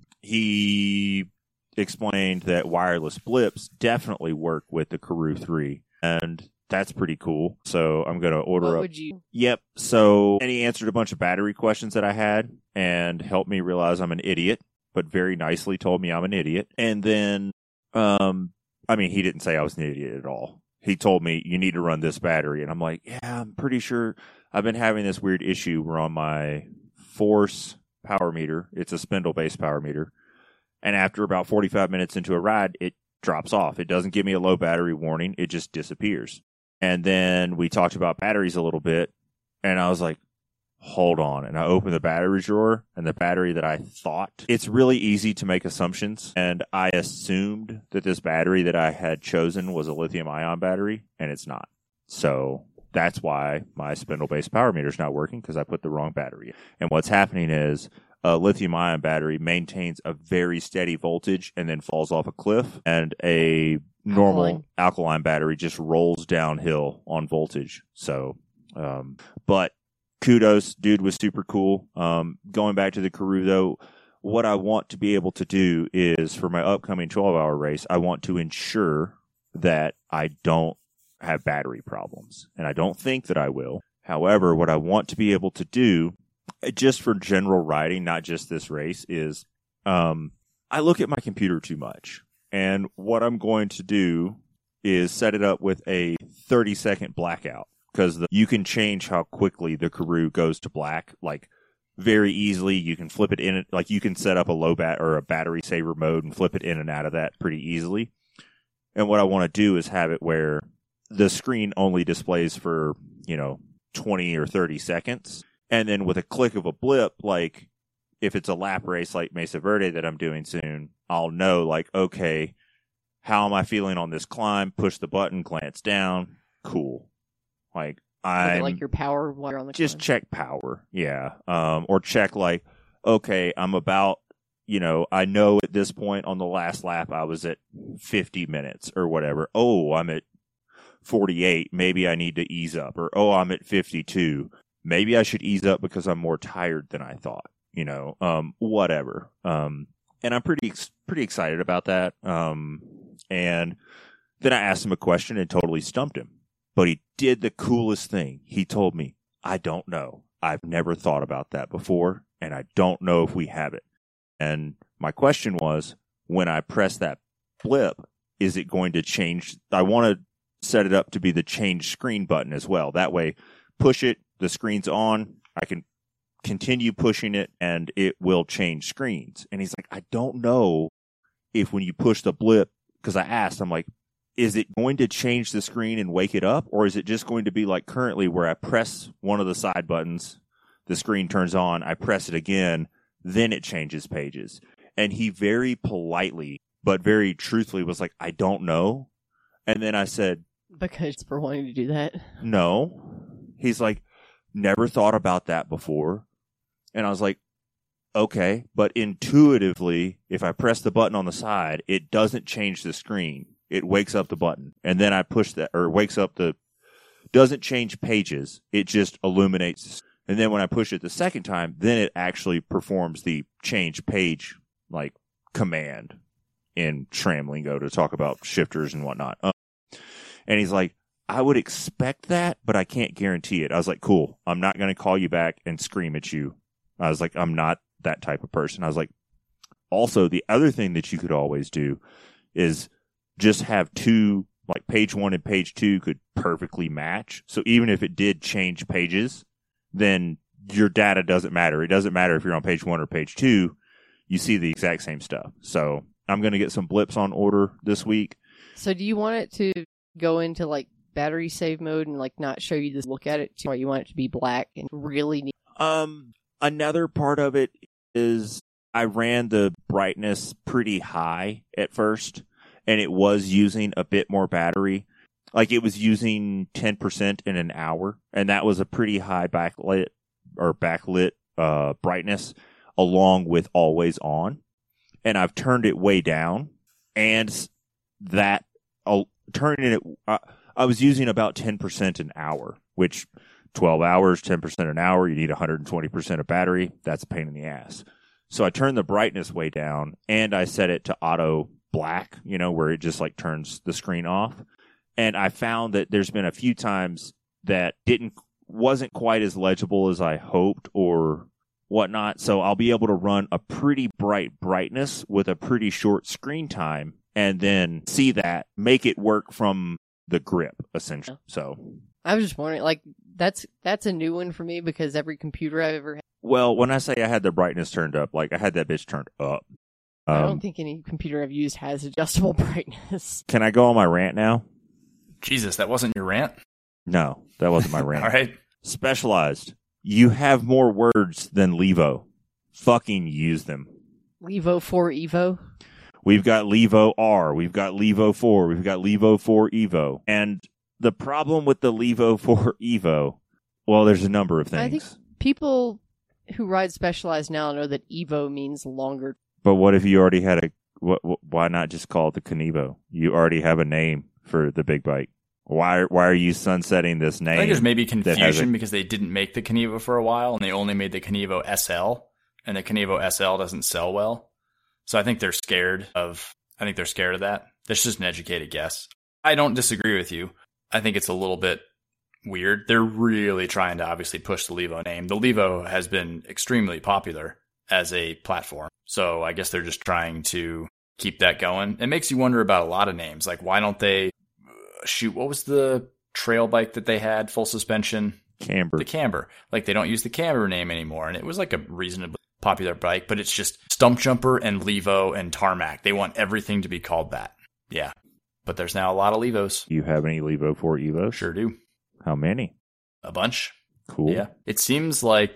he explained that wireless blips definitely work with the Karoo 3. And that's pretty cool. So I'm going to order What up. would you? Yep. So, and he answered a bunch of battery questions that I had and helped me realize I'm an idiot, but very nicely told me I'm an idiot. And then, he didn't say I was an idiot at all. He told me you need to run this battery. And I'm like, yeah, I'm pretty sure I've been having this weird issue where on my Force power meter, it's a spindle-based power meter. And after about 45 minutes into a ride, it drops off. It doesn't give me a low battery warning. It just disappears. And then we talked about batteries a little bit, and I was like, hold on. And I opened the battery drawer, and the battery that I thought, it's really easy to make assumptions. And I assumed that this battery that I had chosen was a lithium-ion battery, and it's not. So that's why my spindle-based power meter is not working, because I put the wrong battery in. And what's happening is a lithium-ion battery maintains a very steady voltage and then falls off a cliff, and a normal alkaline battery just rolls downhill on voltage. So, but kudos, dude was super cool. Going back to the Karoo though, what I want to be able to do is for my upcoming 12-hour race, I want to ensure that I don't have battery problems, and I don't think that I will. However, what I want to be able to do, just for general riding, not just this race, is I look at my computer too much. And what I'm going to do is set it up with a 30-second blackout, because you can change how quickly the Karoo goes to black, like very easily. You can flip it in, like you can set up a low or a battery saver mode and flip it in and out of that pretty easily. And what I want to do is have it where the screen only displays for, 20 or 30 seconds. And then with a click of a blip, like if it's a lap race like Mesa Verde that I'm doing soon, I'll know, like, okay, how am I feeling on this climb? Push the button, glance down. Cool. Like, Look at, I'm like your power while you're on the just climb. check power. Yeah. Or check, like, okay, I'm about, I know at this point on the last lap I was at 50 minutes or whatever. Oh, I'm at 48. Maybe I need to ease up. Or, oh, I'm at 52. Maybe I should ease up because I'm more tired than I thought. Whatever. And I'm pretty excited about that. And then I asked him a question and totally stumped him. But he did the coolest thing. He told me, I don't know. I've never thought about that before, and I don't know if we have it. And my question was, when I press that blip, is it going to change? I want to set it up to be the change screen button as well. That way, push it, the screen's on, I can continue pushing it, and it will change screens. And he's like, I don't know if when you push the blip, because I asked, I'm like, is it going to change the screen and wake it up? Or is it just going to be like currently where I press one of the side buttons, the screen turns on, I press it again, then it changes pages. And he very politely, but very truthfully was like, I don't know. And then I said, Because for wanting to do that. no. He's like, never thought about that before. And I was like, okay, but intuitively, if I press the button on the side, it doesn't change the screen. It wakes up the button. And then I push that, or wakes up doesn't change pages. It just illuminates. And then when I push it the second time, then it actually performs the change page, like, command in SRAM lingo to talk about shifters and whatnot. And he's like, I would expect that, but I can't guarantee it. I was like, cool. I'm not going to call you back and scream at you. I was like, I'm not that type of person. I was like, also, the other thing that you could always do is just have two, like page 1 and page 2 could perfectly match. So even if it did change pages, then your data doesn't matter. It doesn't matter if you're on page 1 or page 2. You see the exact same stuff. So I'm going to get some blips on order this week. So do you want it to go into like battery save mode and like not show you this look at it, or you want it to be black and really neat? Another part of it is I ran the brightness pretty high at first, and it was using a bit more battery. Like it was using 10% in an hour, and that was a pretty high backlit brightness along with always on. And I've turned it way down, and that turning it, I was using about 10% an hour, which 12 hours, 10% an hour, you need 120% of battery. That's a pain in the ass. So I turned the brightness way down, and I set it to auto black, where it just like turns the screen off. And I found that there's been a few times that wasn't quite as legible as I hoped or whatnot. So I'll be able to run a pretty bright brightness with a pretty short screen time and then see that, make it work from the grip, essentially. So I was just wondering, like, that's a new one for me because every computer I've ever had. Well, when I say I had the brightness turned up, like I had that bitch turned up. I don't think any computer I've used has adjustable brightness. Can I go on my rant now? Jesus, that wasn't your rant? No, that wasn't my rant. All right. Specialized. You have more words than Levo. Fucking use them. Levo 4 Evo? We've got Levo R. We've got Levo 4. We've got Levo 4 Evo. And the problem with the Levo 4 Evo, well, there's a number of things. I think people who ride Specialized now know that Evo means longer. But what if you already had why not just call it the Canevo? You already have a name for the big bike. Why are you sunsetting this name? I think there's maybe confusion because they didn't make the Canevo for a while, and they only made the Canevo SL, and the Canevo SL doesn't sell well. So I think they're scared of that. That's just an educated guess. I don't disagree with you. I think it's a little bit weird. They're really trying to obviously push the Levo name. The Levo has been extremely popular as a platform. So I guess they're just trying to keep that going. It makes you wonder about a lot of names. Like, why don't they what was the trail bike that they had, full suspension? Camber. The Camber. Like, they don't use the Camber name anymore. And it was like a reasonably popular bike, but it's just Stump Jumper and Levo and Tarmac. They want everything to be called that. Yeah. But there's now a lot of Levos. Do you have any Levo 4 Evos? Sure do. How many? A bunch. Cool. Yeah. It seems like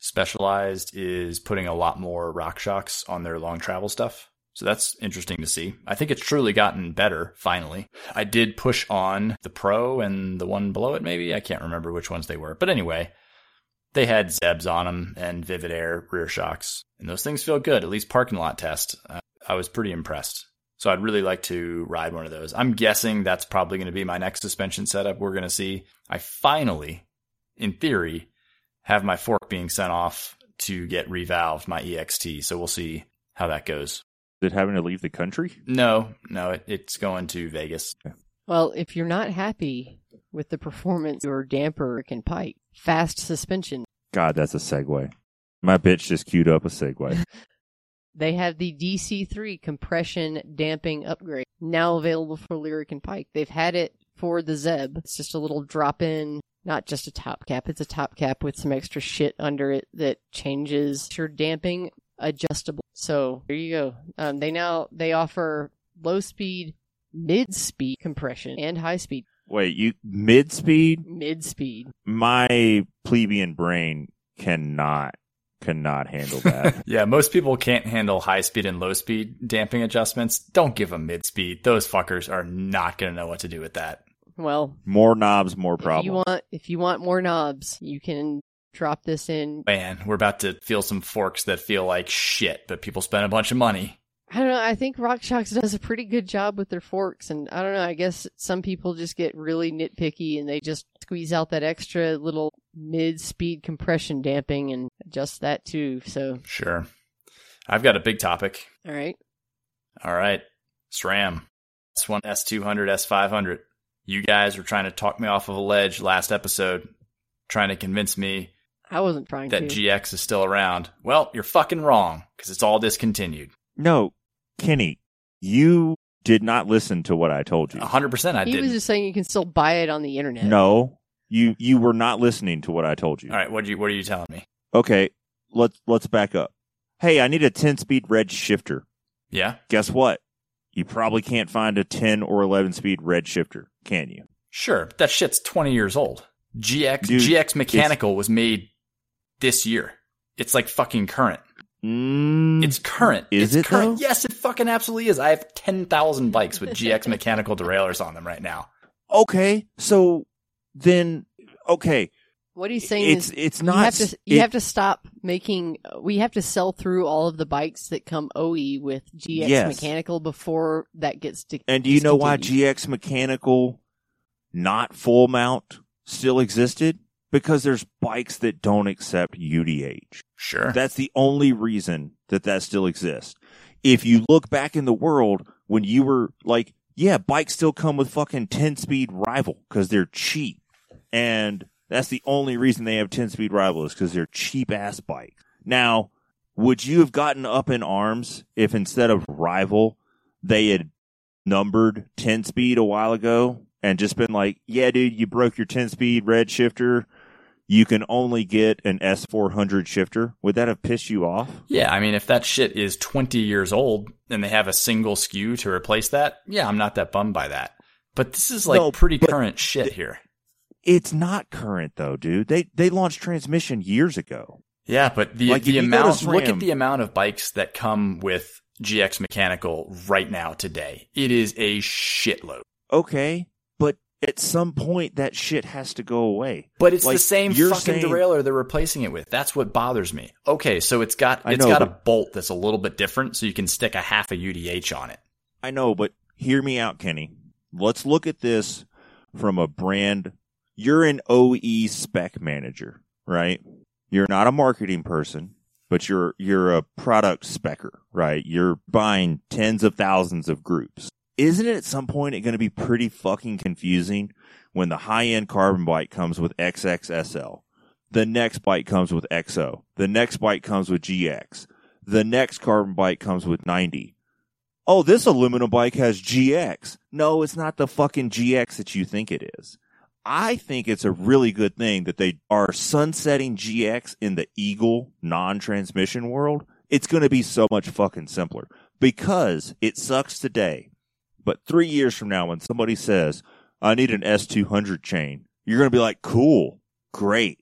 Specialized is putting a lot more RockShox on their long travel stuff. So that's interesting to see. I think it's truly gotten better, finally. I did push on the Pro and the one below it, maybe. I can't remember which ones they were. But anyway, they had Zebs on them and Vivid Air rear shocks. And those things feel good, at least parking lot test. I was pretty impressed. So I'd really like to ride one of those. I'm guessing that's probably going to be my next suspension setup we're going to see. I finally, in theory, have my fork being sent off to get revalved, my EXT. So we'll see how that goes. Is it having to leave the country? No, it's going to Vegas. Well, if you're not happy with the performance of your damper and pike, fast suspension. God, that's a segue. My bitch just queued up a segue. They have the DC3 compression damping upgrade, now available for Lyric and Pike. They've had it for the Zeb. It's just a little drop-in, not just a top cap. It's a top cap with some extra shit under it that changes your damping adjustable. So there you go. They offer low speed, mid speed compression and high speed. Wait, you mid speed? Mid speed. My plebeian brain cannot handle that. Yeah, most people can't handle high speed and low speed damping adjustments. Don't give them mid speed. Those fuckers are not going to know what to do with that. Well, more knobs, more problems. If you want more knobs, you can drop this in. Man, we're about to feel some forks that feel like shit, but people spend a bunch of money. I don't know. I think RockShox does a pretty good job with their forks, and I don't know. I guess some people just get really nitpicky and they just squeeze out that extra little mid-speed compression damping and adjust that too. So sure. I've got a big topic. All right. SRAM. S1, S200, S500. You guys were trying to talk me off of a ledge last episode, trying to convince me I wasn't trying that GX is still around. Well, you're fucking wrong, because it's all discontinued. No, Kenny, you did not listen to what I told you. 100% I did. He was just saying you can still buy it on the internet. No, you were not listening to what I told you. All right, what are you telling me? Okay, let's back up. Hey, I need a 10-speed red shifter. Yeah? Guess what? You probably can't find a 10 or 11-speed red shifter, can you? Sure, but that shit's 20 years old. GX Mechanical was made this year. It's like fucking current. It's current. Is it current? Though? Yes, it fucking absolutely is. I have 10,000 bikes with GX Mechanical derailleurs on them right now. Okay, so then, okay. What he's saying is it's not. You have to stop making. We have to sell through all of the bikes that come OE with GX Mechanical before that gets. And do you know why GX Mechanical, not full mount, still existed? Because there's bikes that don't accept UDH. Sure. That's the only reason that still exists. If you look back in the world when you were like, yeah, bikes still come with fucking 10-speed rival because they're cheap. And that's the only reason they have 10-speed rival is because they're cheap-ass bikes. Now, would you have gotten up in arms if instead of rival, they had numbered 10-speed a while ago and just been like, yeah, dude, you broke your 10-speed red shifter. You can only get an S400 shifter. Would that have pissed you off? Yeah, I mean, if that shit is 20 years old and they have a single SKU to replace that, yeah, I'm not that bummed by that. But this is like pretty current shit here. It's not current though, dude. They launched transmission years ago. Yeah, but the amount, look at the amount of bikes that come with GX Mechanical right now today. It is a shitload. Okay, but at some point that shit has to go away. But it's the same fucking derailleur they're replacing it with. That's what bothers me. Okay, so it's got a bolt that's a little bit different, so you can stick a half a UDH on it. I know, but hear me out, Kenny. Let's look at this from a brand. You're an OE spec manager, right? You're not a marketing person, but you're a product specker, right? You're buying tens of thousands of groups. Isn't it at some point going to be pretty fucking confusing when the high-end carbon bike comes with XXSL, the next bike comes with XO, the next bike comes with GX, the next carbon bike comes with 90. Oh, this aluminum bike has GX. No, it's not the fucking GX that you think it is. I think it's a really good thing that they are sunsetting GX in the Eagle non-transmission world. It's going to be so much fucking simpler because it sucks today. But 3 years from now, when somebody says, I need an S200 chain, you're going to be like, cool, great.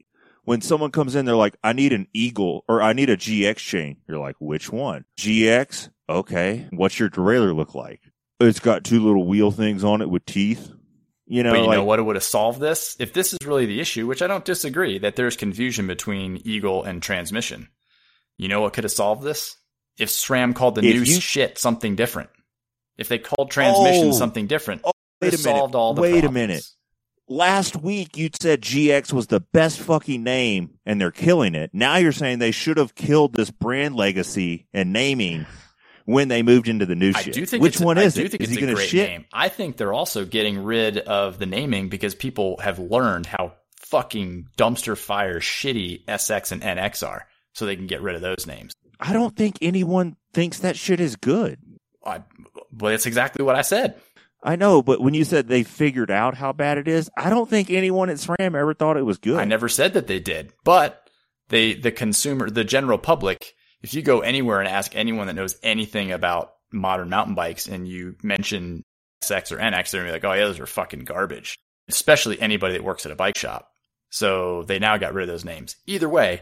when someone comes in, they're like, I need an Eagle or I need a GX chain. You're like, which one? GX? Okay. What's your derailleur look like? It's got two little wheel things on it with teeth. You know, but you know what would have solved this? If this is really the issue, which I don't disagree, that there's confusion between Eagle and transmission. You know what could have solved this? If SRAM called the new shit something different. If they called transmission something different, wait a solved all the Wait problems. a minute. Last week you said GX was the best fucking name and they're killing it. Now you're saying they should have killed this brand legacy and naming when they moved into the new shit. I do think Which one is it? I do think Is it's he a gonna great shit? name. I think they're also getting rid of the naming because people have learned how fucking dumpster fire shitty SX and NX are, so they can get rid of those names. I don't think anyone thinks that shit is good. Well, that's exactly what I said. I know, but when you said they figured out how bad it is, I don't think anyone at SRAM ever thought it was good. I never said that they did, but the consumer, the general public, if you go anywhere and ask anyone that knows anything about modern mountain bikes and you mention SX or NX, they're going to be like, oh yeah, those are fucking garbage. Especially anybody that works at a bike shop. So they now got rid of those names. Either way,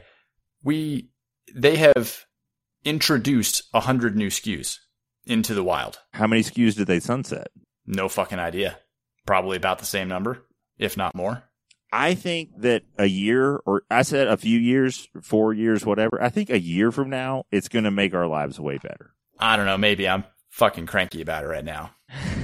they have introduced 100 new SKUs into the wild. How many SKUs did they sunset? No fucking idea. Probably about the same number, if not more. I think that a year, or I said a few years, 4 years, whatever. I think a year from now, it's going to make our lives way better. I don't know. Maybe I'm fucking cranky about it right now.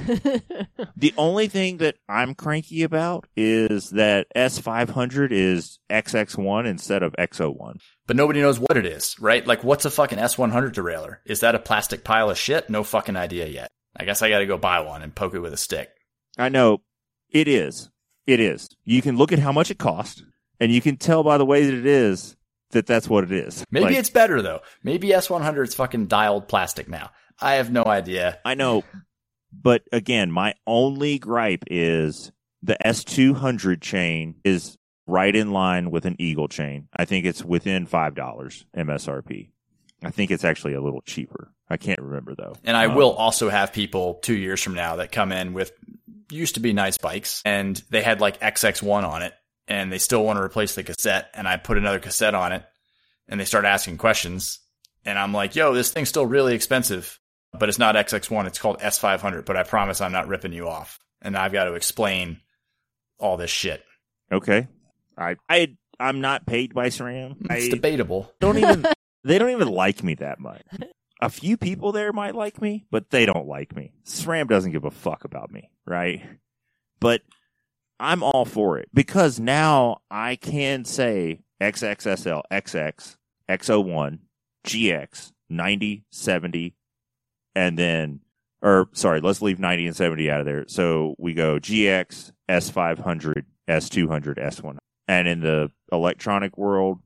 The only thing that I'm cranky about is that S500 is XX1 instead of X01. But nobody knows what it is, right? Like, what's a fucking S100 derailleur? Is that a plastic pile of shit? No fucking idea yet. I guess I got to go buy one and poke it with a stick. I know. It is. It is. You can look at how much it cost, and you can tell by the way that it is that that's what it is. Maybe it's better, though. Maybe S100 is fucking dialed plastic now. I have no idea. I know. But again, my only gripe is the S200 chain is right in line with an Eagle chain. I think it's within $5 MSRP. I think it's actually a little cheaper. I can't remember, though. And I will also have people 2 years from now that come in with used to be nice bikes, and they had like XX1 on it, and they still want to replace the cassette, and I put another cassette on it, and they start asking questions, and I'm like, yo, this thing's still really expensive, but it's not XX1, it's called S500, but I promise I'm not ripping you off. And I've got to explain all this shit. Okay. I'm not paid by SRAM. It's debatable. They don't even like me that much. A few people there might like me, but they don't like me. SRAM doesn't give a fuck about me, right? But I'm all for it because now I can say XXSL, XX, X01, GX, 90, 70, and then, let's leave 90 and 70 out of there. So we go GX, S500, S200, S100. And in the electronic world,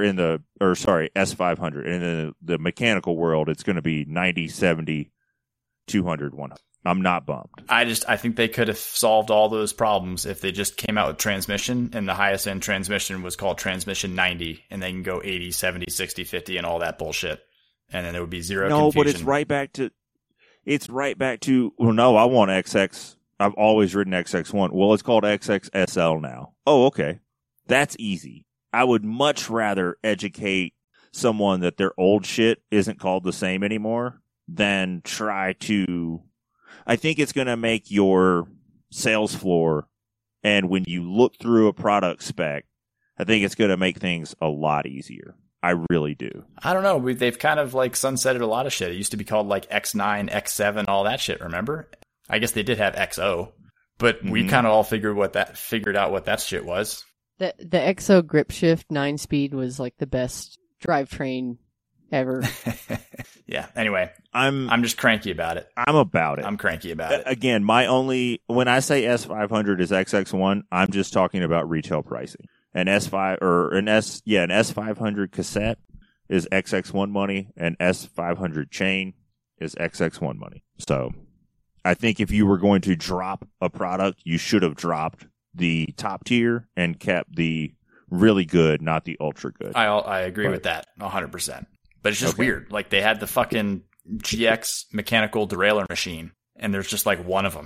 S500. And in the mechanical world, it's going to be 90, 70, 200, 100. I'm not bummed. I think they could have solved all those problems if they just came out with transmission, and the highest end transmission was called transmission 90, and they can go 80, 70, 60, 50, and all that bullshit. And then there would be zero confusion. No, but it's right back to, well, no, I want XX. I've always ridden XX1. Well, it's called XXSL now. Oh, okay. That's easy. I would much rather educate someone that their old shit isn't called the same anymore than try to... I think it's going to make your sales floor, and when you look through a product spec, I think it's going to make things a lot easier. I really do. I don't know. They've kind of like sunsetted a lot of shit. It used to be called like X9, X7, all that shit, remember? I guess they did have XO, but we kind of all figured out what that shit was. The XO grip shift 9-speed was like the best drivetrain ever. Yeah. Anyway, I'm just cranky about it. I'm about it. I'm cranky about it. Again, when I say S500 is XX1, I'm just talking about retail pricing. An S500 cassette is XX1 money, and S500 chain is XX1 money. So I think if you were going to drop a product, you should have dropped the top tier and kept the really good, not the ultra good. I agree with that 100%. But it's just weird. Like, they had the fucking GX mechanical derailleur machine, and there's just like one of them.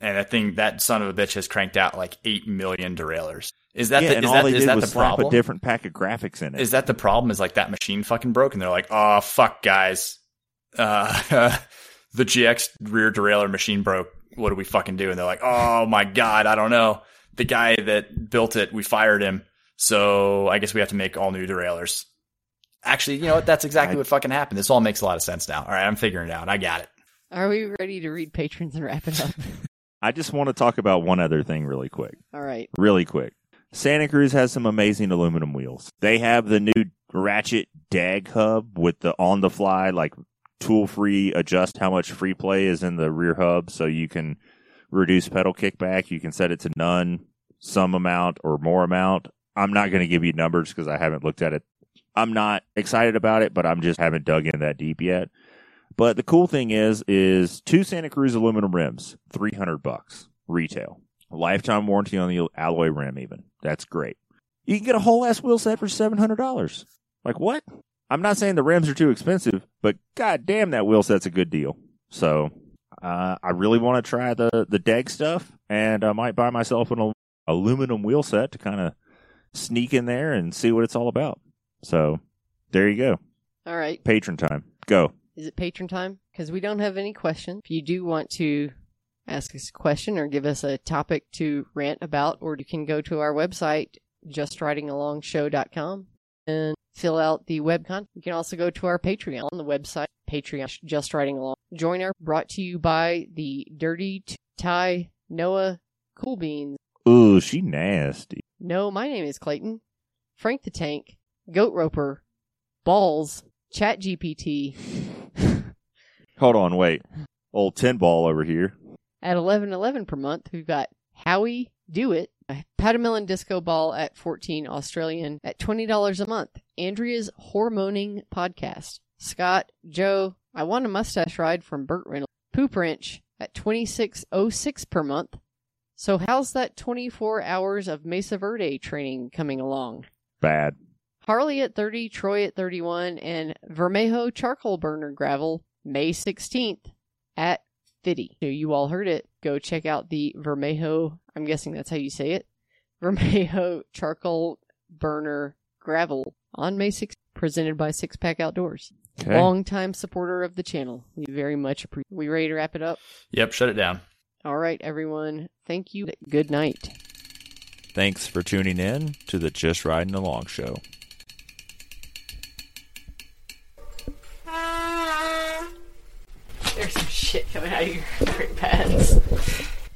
And that son of a bitch has cranked out like 8 million derailers. Is that and all they did was the slap problem? a different pack of graphics in it. Is that the problem? Is like that machine fucking broke, and they're like, "Oh fuck, guys, the GX rear derailleur machine broke. What do we fucking do?" And they're like, "Oh my god, I don't know. The guy that built it, we fired him, so I guess we have to make all new derailleurs." Actually, you know what? That's exactly what fucking happened. This all makes a lot of sense now. All right, I'm figuring it out. I got it. Are we ready to read patrons and wrap it up? I just want to talk about one other thing really quick. All right. Really quick. Santa Cruz has some amazing aluminum wheels. They have the new Ratchet DAG hub with the on-the-fly, like, tool-free adjust how much free play is in the rear hub, so you can reduce pedal kickback. You can set it to none, some amount, or more amount. I'm not going to give you numbers because I haven't looked at it. I'm not excited about it, but I'm just haven't dug in that deep yet. But the cool thing is 2 Santa Cruz aluminum rims, $300 retail. Lifetime warranty on the alloy rim even. That's great. You can get a whole ass wheel set for $700. Like what? I'm not saying the rims are too expensive, but god damn that wheel set's a good deal. So I really want to try the DAG stuff, and I might buy myself an aluminum wheel set to kind of sneak in there and see what it's all about. So there you go. All right. Patron time. Go. Is it patron time? Because we don't have any questions. If you do want to ask us a question or give us a topic to rant about, or you can go to our website, justridingalongshow.com, and fill out the web content. You can also go to our Patreon on the website, Patreon, Just Riding Along. Join our, brought to you by the Dirty Tie Noah Cool Beans. Ooh, she nasty. No, my name is Clayton. Frank the Tank, Goat Roper, Balls, ChatGPT. Hold on, wait. Old tin ball over here. At $11.11 per month, we've got Howie Do It, a Patamelon Disco Ball at $14 Australian at $20 a month. Andrea's Hormoning Podcast. Scott, Joe, I Want a Mustache Ride from Burt Reynolds. Poop Wrench at $26.06 per month. So how's that 24 hours of Mesa Verde training coming along? Bad. Harley at 30, Troy at 31, and Vermejo Charcoal Burner Gravel, May 16th at 50. So you all heard it. Go check out the Vermejo, I'm guessing that's how you say it, Vermejo Charcoal Burner Gravel on May 16th, presented by Six Pack Outdoors. Okay. Long-time supporter of the channel. We very much appreciate it. We ready to wrap it up? Yep, shut it down. All right, everyone. Thank you. Good night. Thanks for tuning in to the Just Riding Along show. There's some shit coming out of your